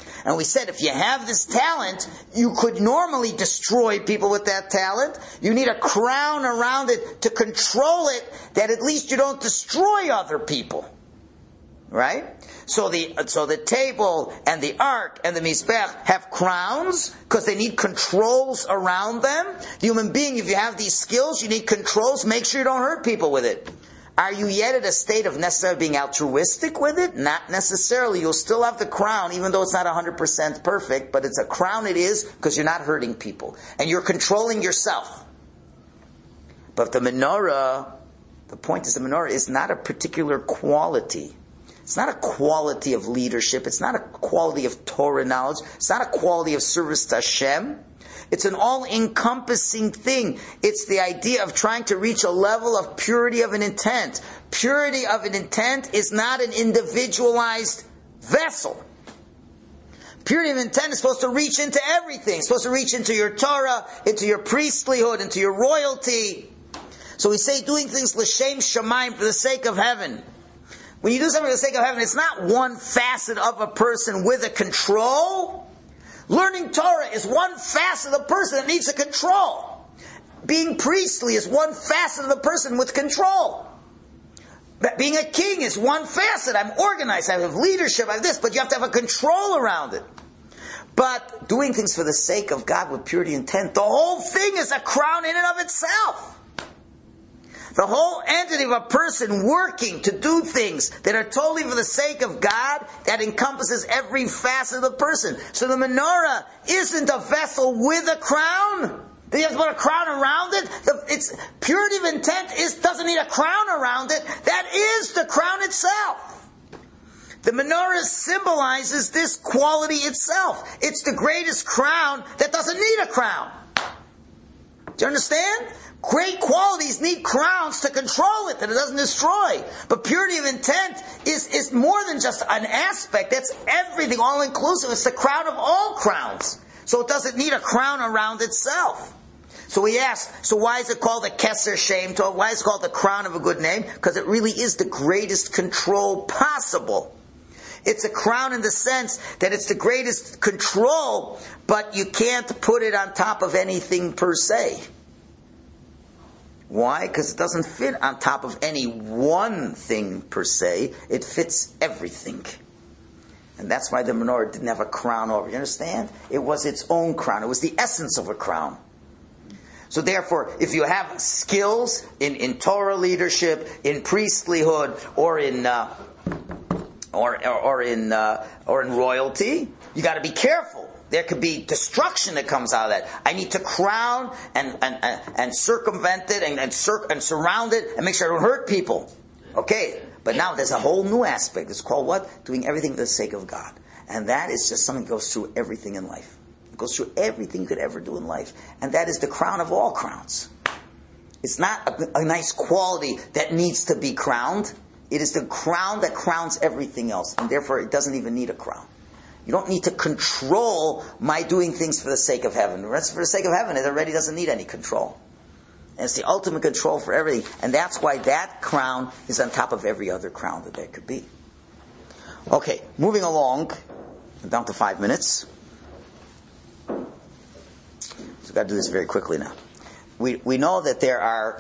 And we said if you have this talent, you could normally destroy people with that talent. You need a crown around it to control it, that at least you don't destroy other people. Right? So the table and the ark and the mizbech have crowns because they need controls around them. The human being, if you have these skills, you need controls. Make sure you don't hurt people with it. Are you yet at a state of necessarily being altruistic with it? Not necessarily. You'll still have the crown, even though it's not 100% perfect, but it's a crown it is because you're not hurting people. And you're controlling yourself. But the menorah, the point is the menorah is not a particular quality. It's not a quality of leadership. It's not a quality of Torah knowledge. It's not a quality of service to Hashem. It's an all-encompassing thing. It's the idea of trying to reach a level of purity of an intent. Purity of an intent is not an individualized vessel. Purity of intent is supposed to reach into everything. It's supposed to reach into your Torah, into your priestlyhood, into your royalty. So we say doing things l'shem shamayim, for the sake of heaven. When you do something for the sake of heaven, it's not one facet of a person with a control. Learning Torah is one facet of the person that needs a control. Being priestly is one facet of the person with control. Being a king is one facet. I'm organized, I have leadership, I have this, but you have to have a control around it. But doing things for the sake of God with purity intent, the whole thing is a crown in and of itself. The whole entity of a person working to do things that are totally for the sake of God, that encompasses every facet of the person. So the menorah isn't a vessel with a crown. You have to put a crown around it. It's purity of intent doesn't need a crown around it. That is the crown itself. The menorah symbolizes this quality itself. It's the greatest crown that doesn't need a crown. Do you understand? Great qualities need crowns to control it, that it doesn't destroy. But purity of intent is more than just an aspect. That's everything, all inclusive. It's the crown of all crowns. So it doesn't need a crown around itself. So we ask, so why is it called a Keser Shem Tov? Why is it called the crown of a good name? Because it really is the greatest control possible. It's a crown in the sense that it's the greatest control, but you can't put it on top of anything per se. Why? Because it doesn't fit on top of any one thing per se. It fits everything. And that's why the menorah didn't have a crown over. You understand? It was its own crown. It was the essence of a crown. So therefore, if you have skills in Torah leadership, in priestlyhood, or in royalty, you got to be careful. There could be destruction that comes out of that. I need to crown and circumvent it and surround it and make sure I don't hurt people. Okay, but now there's a whole new aspect. It's called what? Doing everything for the sake of God. And that is just something that goes through everything in life. It goes through everything you could ever do in life. And that is the crown of all crowns. It's not a nice quality that needs to be crowned. It is the crown that crowns everything else. And therefore it doesn't even need a crown. You don't need to control my doing things for the sake of heaven. The rest for the sake of heaven, it already doesn't need any control. And it's the ultimate control for everything. And that's why that crown is on top of every other crown that there could be. Okay, moving along. I'm down to 5 minutes. So we've got to do this very quickly now. We know that there are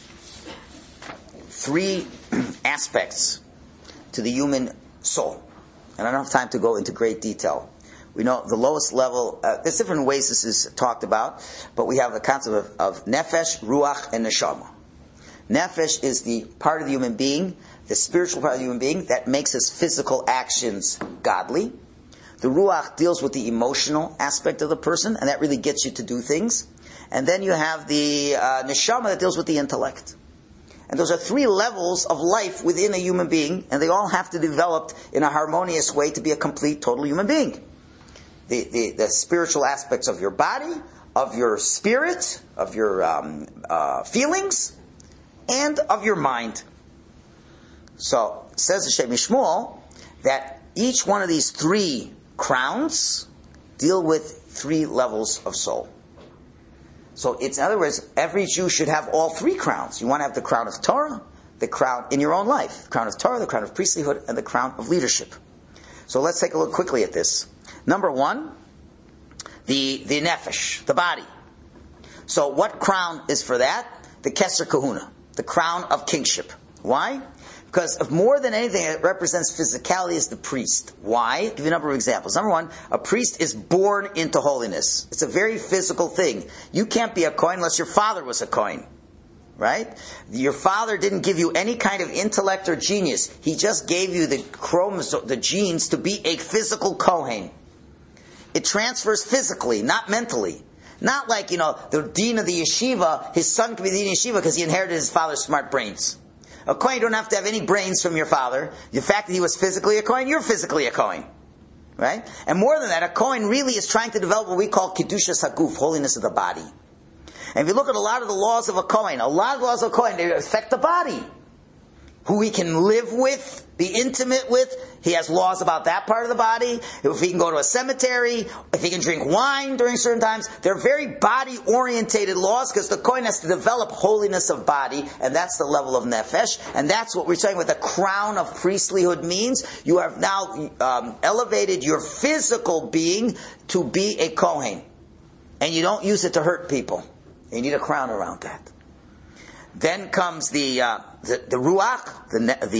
3 aspects to the human soul. And I don't have time to go into great detail. We know the lowest level, there's different ways this is talked about, but we have the concept of nefesh, ruach, and neshama. Nefesh is the part of the human being, the spiritual part of the human being, that makes his physical actions godly. The ruach deals with the emotional aspect of the person, and that really gets you to do things. And then you have the neshama that deals with the intellect. And those are 3 levels of life within a human being, and they all have to develop in a harmonious way to be a complete, total human being. The spiritual aspects of your body, of your spirit, of your feelings, and of your mind. So, says the Shem Shmuel, that each one of these 3 crowns deal with 3 levels of soul. So it's, in other words, every Jew should have all 3 crowns. You want to have the crown of Torah, the crown in your own life, the crown of Torah, the crown of priestlyhood, and the crown of leadership. So let's take a look quickly at this. Number one, the nefesh, the body. So what crown is for that? The Keser Kahuna, the crown of kingship. Why? Because of more than anything, it represents physicality is the priest. Why? I'll give you a number of examples. Number one, a priest is born into holiness. It's a very physical thing. You can't be a Kohen unless your father was a Kohen. Right? Your father didn't give you any kind of intellect or genius. He just gave you the genes to be a physical Kohen. It transfers physically, not mentally. Not like, the dean of the yeshiva, his son could be the dean of the yeshiva because he inherited his father's smart brains. A Kohen, you don't have to have any brains from your father. The fact that he was physically a Kohen, you're physically a Kohen. Right? And more than that, a Kohen really is trying to develop what we call Kedushas HaGuf, holiness of the body. And if you look at a lot of the laws of a Kohen, they affect the body. Who he can live with, be intimate with. He has laws about that part of the body. If he can go to a cemetery, if he can drink wine during certain times. They're very body-orientated laws because the Kohen has to develop holiness of body, and that's the level of nefesh. And that's what we're saying with the crown of priestlyhood means. You have now elevated your physical being to be a Kohen. And you don't use it to hurt people. You need a crown around that. Then comes the ruach,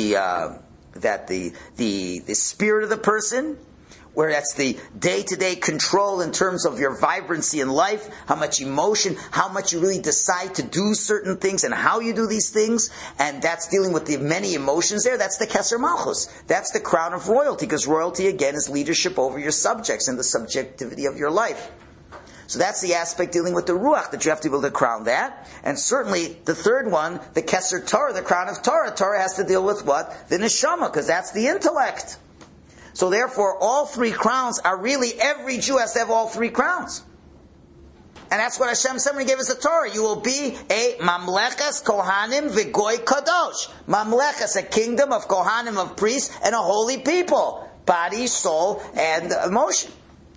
the spirit of the person, where that's the day-to-day control in terms of your vibrancy in life, how much emotion, how much you really decide to do certain things, and how you do these things, and that's dealing with the many emotions there. That's the Keser Malchus. That's the crown of royalty, because royalty again is leadership over your subjects and the subjectivity of your life. So that's the aspect dealing with the Ruach, that you have to be able to crown that. And certainly, the third one, the Keser Torah, the crown of Torah. Torah has to deal with what? The Neshama, because that's the intellect. So therefore, all three crowns are really, every Jew has to have all three crowns. And that's what Hashem said when He gave us the Torah. You will be a Mamlekas Kohanim V'Goy Kadosh. Mamlekas, a kingdom of Kohanim, of priests, and a holy people. Body, soul, and emotion.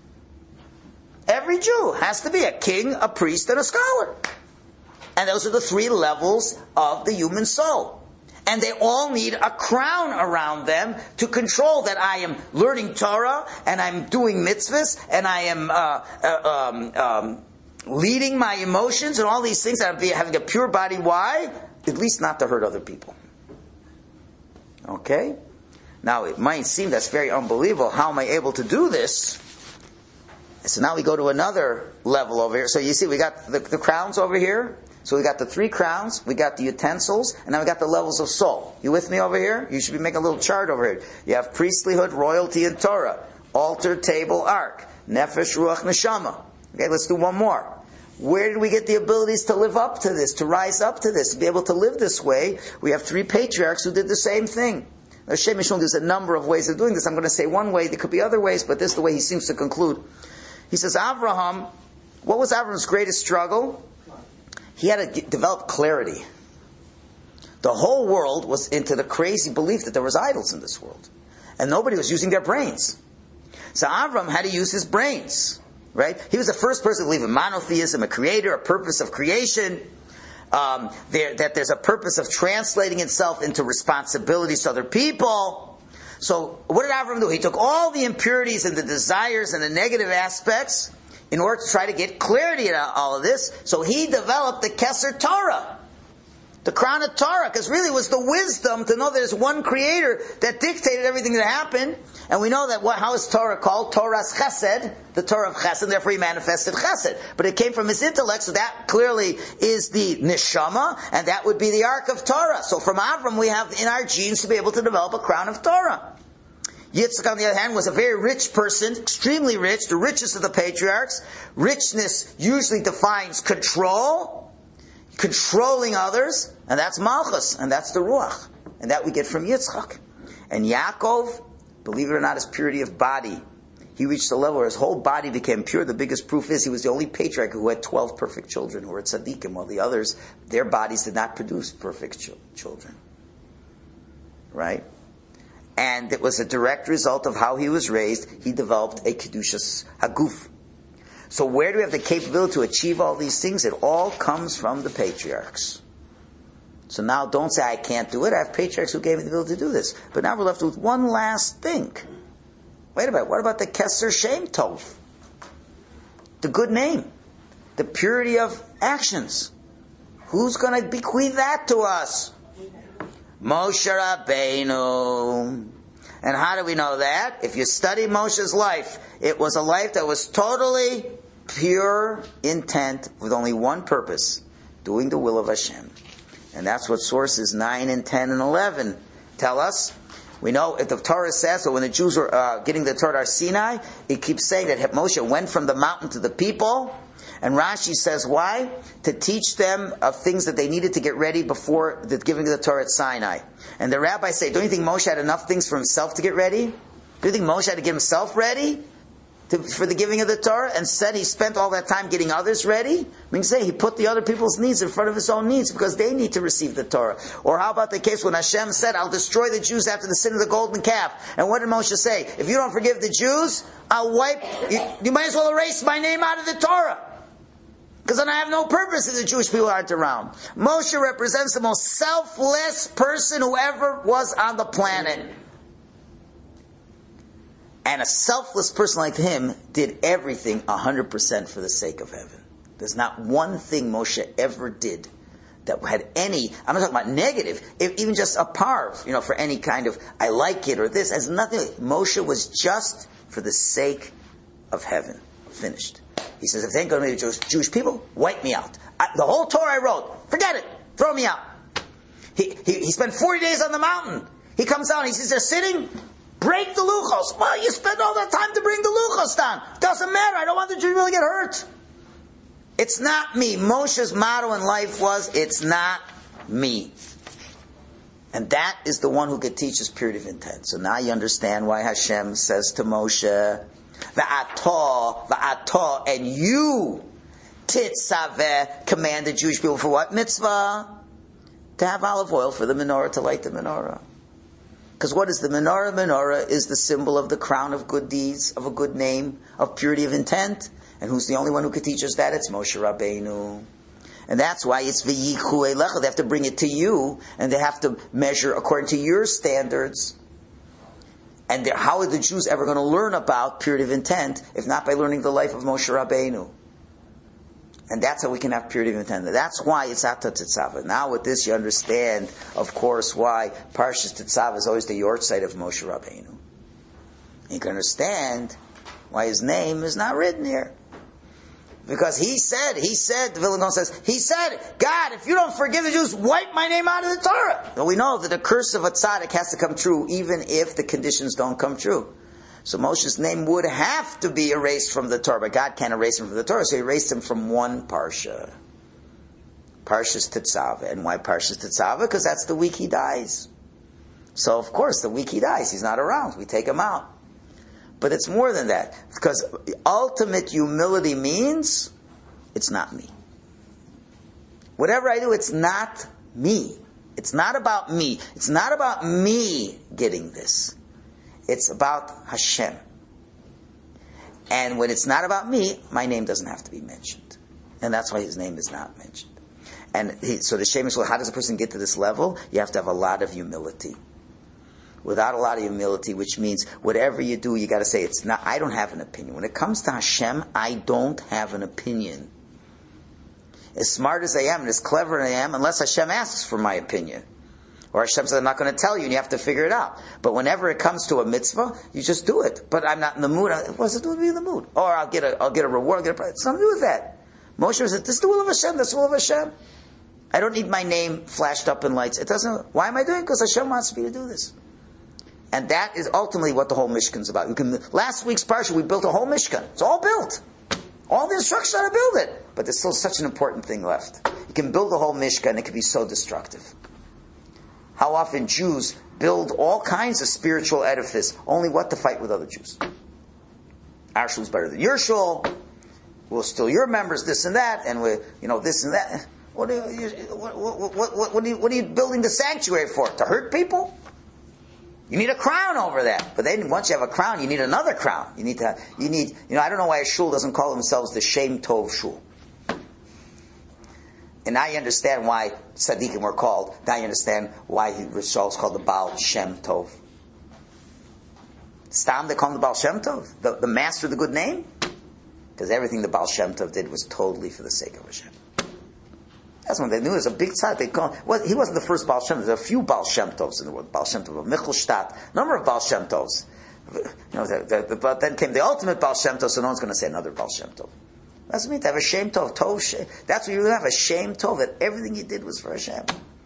Every Jew has to be a king, a priest, and a scholar. And those are the three levels of the human soul. And they all need a crown around them to control that I am learning Torah, and I'm doing mitzvahs, and I am leading my emotions, and all these things, and I'm having a pure body. Why? At least not to hurt other people. Okay? Now, it might seem that's very unbelievable. How am I able to do this? So now we go to another level over here. So you see, we got the crowns over here. So we got the three crowns, we got the utensils, and now we got the levels of soul. You with me over here? You should be making a little chart over here. You have priestlyhood, royalty, and Torah. Altar, table, ark. Nefesh, ruach, neshama. Okay, let's do one more. Where did we get the abilities to live up to this, to rise up to this, to be able to live this way? We have three patriarchs who did the same thing. Now, Shem Mishon, there's a number of ways of doing this. I'm going to say one way. There could be other ways, but this is the way he seems to conclude. He says, Avraham, what was Avraham's greatest struggle? He had to develop clarity. The whole world was into the crazy belief that there was idols in this world. And nobody was using their brains. So Avram had to use his brains. Right? He was the first person to believe in monotheism, a creator, a purpose of creation. That there's a purpose of translating itself into responsibilities to other people. So what did Avram do? He took all the impurities and the desires and the negative aspects in order to try to get clarity in all of this. So he developed the Keser Torah, the crown of Torah, because really it was the wisdom to know that there's one creator that dictated everything that happened. And we know that how is Torah called? Torah's Chesed, the Torah of Chesed, therefore he manifested Chesed. But it came from his intellect, so that clearly is the Neshama, and that would be the Ark of Torah. So from Avram we have in our genes to be able to develop a crown of Torah. Yitzchak, on the other hand, was a very rich person, extremely rich, the richest of the patriarchs. Richness usually defines control, controlling others, and that's Malchus, and that's the Ruach. And that we get from Yitzchak. And Yaakov, believe it or not, his purity of body. He reached a level where his whole body became pure. The biggest proof is he was the only patriarch who had 12 perfect children who were tzaddikim, while the others, their bodies did not produce perfect children. Right? And it was a direct result of how he was raised. He developed a Kedushas Haguf. So where do we have the capability to achieve all these things? It all comes from the patriarchs. So now don't say, I can't do it. I have patriarchs who gave me the ability to do this. But now we're left with one last thing. Wait a minute, what about the Keser Shem Tov? The good name. The purity of actions. Who's going to bequeath that to us? Moshe Rabbeinu. And how do we know that? If you study Moshe's life, it was a life that was totally pure intent with only one purpose, doing the will of Hashem. And that's what sources 9 and 10 and 11 tell us. We know if the Torah says that when the Jews were getting the Torah at Sinai, it keeps saying that Moshe went from the mountain to the people. And Rashi says why? To teach them of things that they needed to get ready before the giving of the Torah at Sinai. And the rabbis say, don't you think Moshe had enough things for himself to get ready? Do you think Moshe had to get himself ready for the giving of the Torah? And said he spent all that time getting others ready? I mean, say he put the other people's needs in front of his own needs because they need to receive the Torah. Or how about the case when Hashem said, I'll destroy the Jews after the sin of the golden calf? And what did Moshe say? If you don't forgive the Jews, I'll wipe, you might as well erase my name out of the Torah. Because then I have no purpose if the Jewish people aren't around. Moshe represents the most selfless person who ever was on the planet. And a selfless person like him did everything 100% for the sake of heaven. There's not one thing Moshe ever did that had any, I'm not talking about negative, even just a parv, for any kind of, I like it or this, has nothing. Moshe was just for the sake of heaven. Finished. He says, if they ain't going to be the Jewish people, wipe me out. The whole Torah I wrote, forget it, throw me out. He spent 40 days on the mountain. He comes down, he sees they're sitting, break the luchos. Well, you spent all that time to bring the luchos down. Doesn't matter, I don't want the Jewish people to get hurt. It's not me. Moshe's motto in life was, it's not me. And that is the one who could teach us purity of intent. So now you understand why Hashem says to Moshe, V'ato, and you, titzaveh, command the Jewish people for what mitzvah? To have olive oil for the menorah, to light the menorah. Because what is the menorah? Menorah is the symbol of the crown of good deeds, of a good name, of purity of intent. And who's the only one who could teach us that? It's Moshe Rabbeinu. And that's why it's v'yichu elecha. They have to bring it to you, and they have to measure according to your standards. And how are the Jews ever going to learn about purity of intent if not by learning the life of Moshe Rabbeinu? And that's how we can have purity of intent. That's why it's Ata Tetzaveh. Now with this you understand, of course, why Parshas Tetzaveh is always the yortzeit of Moshe Rabbeinu. You can understand why his name is not written here. Because he said, the Vilna Gaon says, he said, God, if you don't forgive the Jews, wipe my name out of the Torah. Well, we know that the curse of a tzaddik has to come true, even if the conditions don't come true. So Moshe's name would have to be erased from the Torah, but God can't erase him from the Torah, so he erased him from one parsha. Parshas Tetzaveh. And why Parshas Tetzaveh? Because that's the week he dies. So of course, the week he dies, he's not around. We take him out. But it's more than that. Because ultimate humility means, it's not me. Whatever I do, it's not me. It's not about me. It's not about me getting this. It's about Hashem. And when it's not about me, my name doesn't have to be mentioned. And that's why his name is not mentioned. And so the shame is, well, how does a person get to this level? You have to have a lot of humility. Without a lot of humility, which means whatever you do, you got to say, it's not, I don't have an opinion. When it comes to Hashem, I don't have an opinion. As smart as I am and as clever as I am, unless Hashem asks for my opinion. Or Hashem says, I'm not going to tell you, and you have to figure it out. But whenever it comes to a mitzvah, you just do it. But I'm not in the mood. What's it doing to be in the mood? Or I'll get a reward, I'll get a prize. It's nothing to do with that. Moshe said, this is the will of Hashem, this is the will of Hashem. I don't need my name flashed up in lights. It doesn't, why am I doing it? Because Hashem wants me to do this. And that is ultimately what the whole Mishkan's about. Last week's parsha, we built a whole Mishkan. It's all built. All the instructions how to build it. But there's still such an important thing left. You can build a whole Mishkan, it can be so destructive. How often Jews build all kinds of spiritual edifice, only what to fight with other Jews. Our shul's better than your shul. We'll steal your members, this and that, and we, this and that. What are you building the sanctuary for? To hurt people? You need a crown over that. But then once you have a crown, you need another crown. I don't know why a shul doesn't call themselves the Shem Tov Shul. And now you understand why tzaddikim were called. Now you understand why Rishon is called the Baal Shem Tov. Stam, they call him the Baal Shem Tov, the master of the good name? Because everything the Baal Shem Tov did was totally for the sake of Hashem. That's when they knew it was a big tzad. They call him, well, he wasn't the first Baal Shem Tov. There are a few Baal Shem Tovs in the world. Baal Shem Tov of Michelstadt, number of Baal Shem Tovs. But then came the ultimate Baal Shem Tov, so no one's going to say another Baal Shem Tov. That's what it means to have a Shem Tov. That's what you have, a Shem Tov, that everything you did was for Hashem.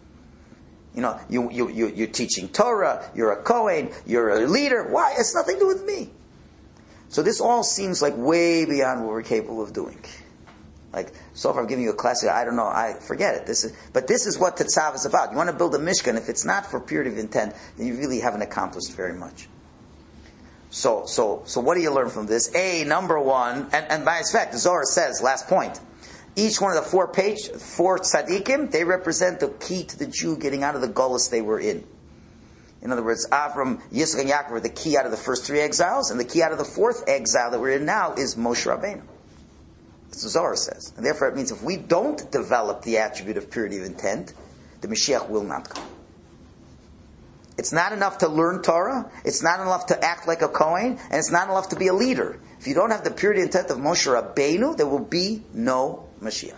You're teaching Torah, you're a Kohen, you're a leader. Why? It's nothing to do with me. So this all seems like way beyond what we're capable of doing. Like, so far I'm giving you a class, I don't know, I forget it. But this is what Tetzav is about. You want to build a Mishkan, if it's not for purity of intent, then you really haven't accomplished very much. So what do you learn from this? Number one, and by its fact, the Zohar says, last point, each one of the four tzaddikim, they represent the key to the Jew getting out of the gullus they were in. In other words, Avram, Yitzchak, and Yaakov were the key out of the first three exiles, and the key out of the fourth exile that we're in now is Moshe Rabbeinu. That's what Zohar says. And therefore it means if we don't develop the attribute of purity of intent, the Mashiach will not come. It's not enough to learn Torah, it's not enough to act like a Kohen, and it's not enough to be a leader. If you don't have the purity of intent of Moshe Rabbeinu, there will be no Mashiach.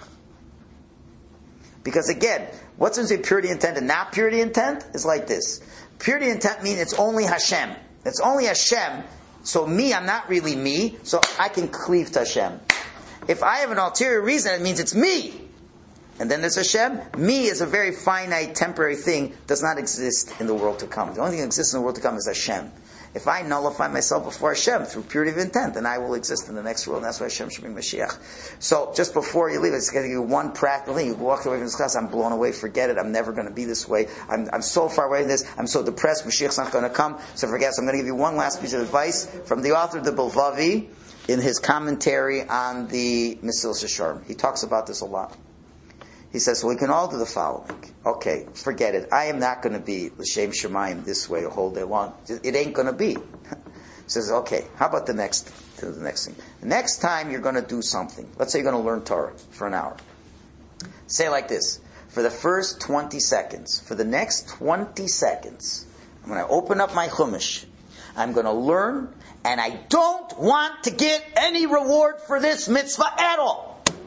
Because again, what's in purity intent and not purity intent is like this. Purity intent means it's only Hashem. It's only Hashem, so me, I'm not really me, so I can cleave to Hashem. If I have an ulterior reason, it means it's me. And then there's Hashem. Me is a very finite, temporary thing, does not exist in the world to come. The only thing that exists in the world to come is Hashem. If I nullify myself before Hashem through purity of intent, then I will exist in the next world. And that's why Hashem should bring Mashiach. So, just before you leave, it's going to give you one practical thing. You walk away from this class, I'm blown away, forget it, I'm never going to be this way. I'm so far away from this, I'm so depressed, Mashiach's not going to come. So forget it. So I'm going to give you one last piece of advice from the author of the Bilvavi in his commentary on the Mesilas Yesharim. He talks about this a lot. He says, so we can all do the following. Okay, forget it. I am not going to be L'Shem Shemayim this way a whole day long. It ain't going to be. He says, okay, how about the next thing? The next time you're going to do something. Let's say you're going to learn Torah for an hour. Say it like this. For the first 20 seconds, for the next 20 seconds, I'm going to open up my Chumash. I'm going to learn, and I don't want to get any reward for this mitzvah at all.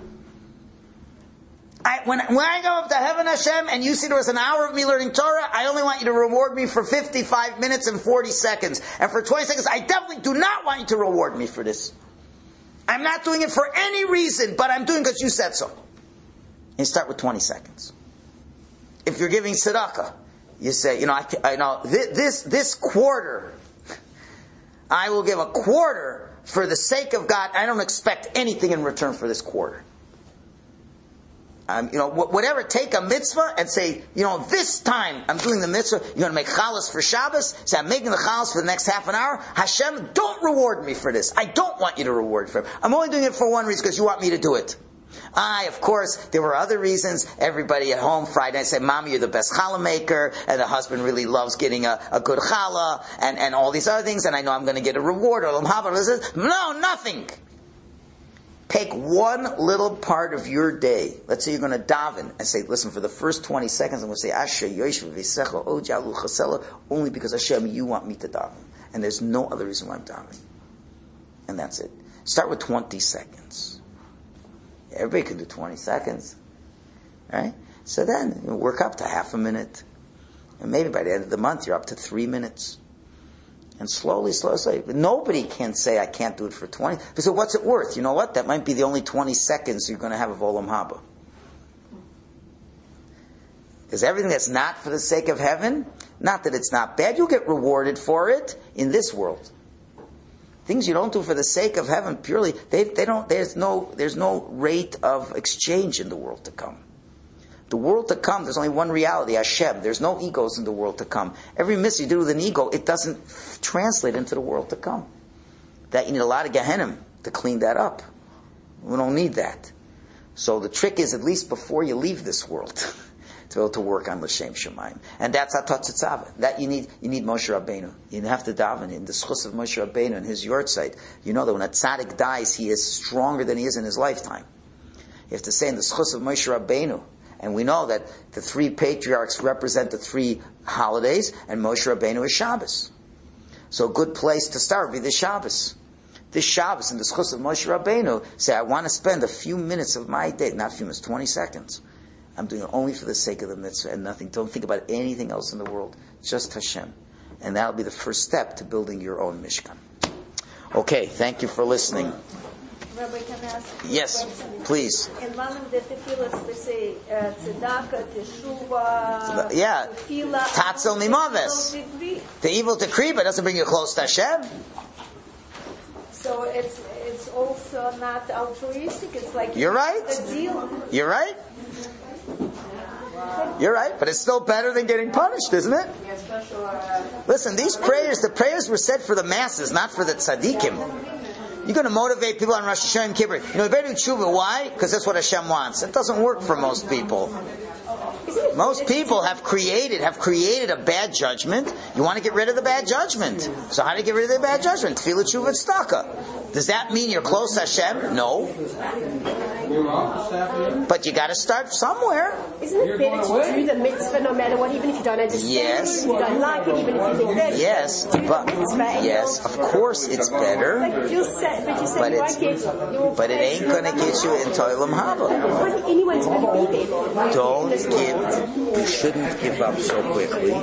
When I go up to heaven, Hashem, and you see there was an hour of me learning Torah, I only want you to reward me for 55 minutes and 40 seconds. And for 20 seconds, I definitely do not want you to reward me for this. I'm not doing it for any reason, but I'm doing it because you said so. And you start with 20 seconds. If you're giving tzedakah, you say, I know this quarter, I will give a quarter for the sake of God. I don't expect anything in return for this quarter. Whatever, take a mitzvah and say, this time I'm doing the mitzvah, you're going to make chalas for Shabbos, say I'm making the chalas for the next half an hour. Hashem, don't reward me for this. I don't want you to reward for it. I'm only doing it for one reason, because you want me to do it. Of course, there were other reasons. Everybody at home Friday night said, Mommy, you're the best challah maker, and the husband really loves getting a good challah, and all these other things, and I know I'm going to get a reward. Or no, nothing. Take one little part of your day. Let's say you're going to daven and say, listen, for the first 20 seconds I'm going to say, Asher Yoshua V'Secha Ojalu Chasela, only because Hashem, you want me to daven. And there's no other reason why I'm davening. And that's it. Start with 20 seconds. Everybody can do 20 seconds. Right? So then you work up to half a minute. And maybe by the end of the month you're up to 3 minutes. And slowly. But nobody can say, I can't do it for 20. So what's it worth? You know what? That might be the only 20 seconds you're going to have of Olam Haba. Because everything that's not for the sake of heaven, not that it's not bad, you'll get rewarded for it in this world. Things you don't do for the sake of heaven purely, there's no rate of exchange in the world to come. The world to come, there's only one reality, Hashem. There's no egos in the world to come. Every mitzvah you do with an ego, it doesn't translate into the world to come. That you need a lot of Gehenim to clean that up. We don't need that. So the trick is, at least before you leave this world, to be able to work on L'Shem Shemayim. And that's Atat Tzitzaveh. That you need Moshe Rabbeinu. You have to daven in the schus of Moshe Rabbeinu and his yortzeit. You know that when a tzaddik dies, he is stronger than he is in his lifetime. You have to say in the schus of Moshe Rabbeinu. And we know that the three patriarchs represent the three holidays, and Moshe Rabbeinu is Shabbos. So a good place to start would be this Shabbos. This Shabbos and the Schus of Moshe Rabbeinu say, I want to spend a few minutes of my day, not a few minutes, 20 seconds. I'm doing it only for the sake of the mitzvah and nothing. Don't think about anything else in the world. Just Hashem. And that'll be the first step to building your own Mishkan. Okay, thank you for listening. Rabbi, can I ask you Yes, a question? please. In one of the tefillahs they say tzedakah, teshuva, Yeah, tefillah, Tatzel Mimaves. degree. The evil decree, but doesn't bring you close to Hashem. So it's also not altruistic. It's like You're right. a deal. You're right. You're right, but it's still better than getting punished, isn't it? Listen, these prayers, the prayers were said for the masses, not for the tzaddikim. You're going to motivate people on Rosh Hashanah and Kippur. You know, you better do tshuva. Why? Because that's what Hashem wants. It doesn't work for most people. Most people have created a bad judgment. You want to get rid of the bad judgment. So how do you get rid of the bad judgment? Tefillah, tshuva, tzedakah. Does that mean you're close to Hashem? No. But you got to start somewhere. Isn't it better to do the mitzvah no matter what, even if you don't understand Yes. it, you don't like it, even if you think this? Yes, do the but mitzvah and yes, of course it's better. But you say But you it's- won't get. But it ain't going to get you into Olam Haba. Anyone's going to be there. Don't give. You shouldn't give up so quickly.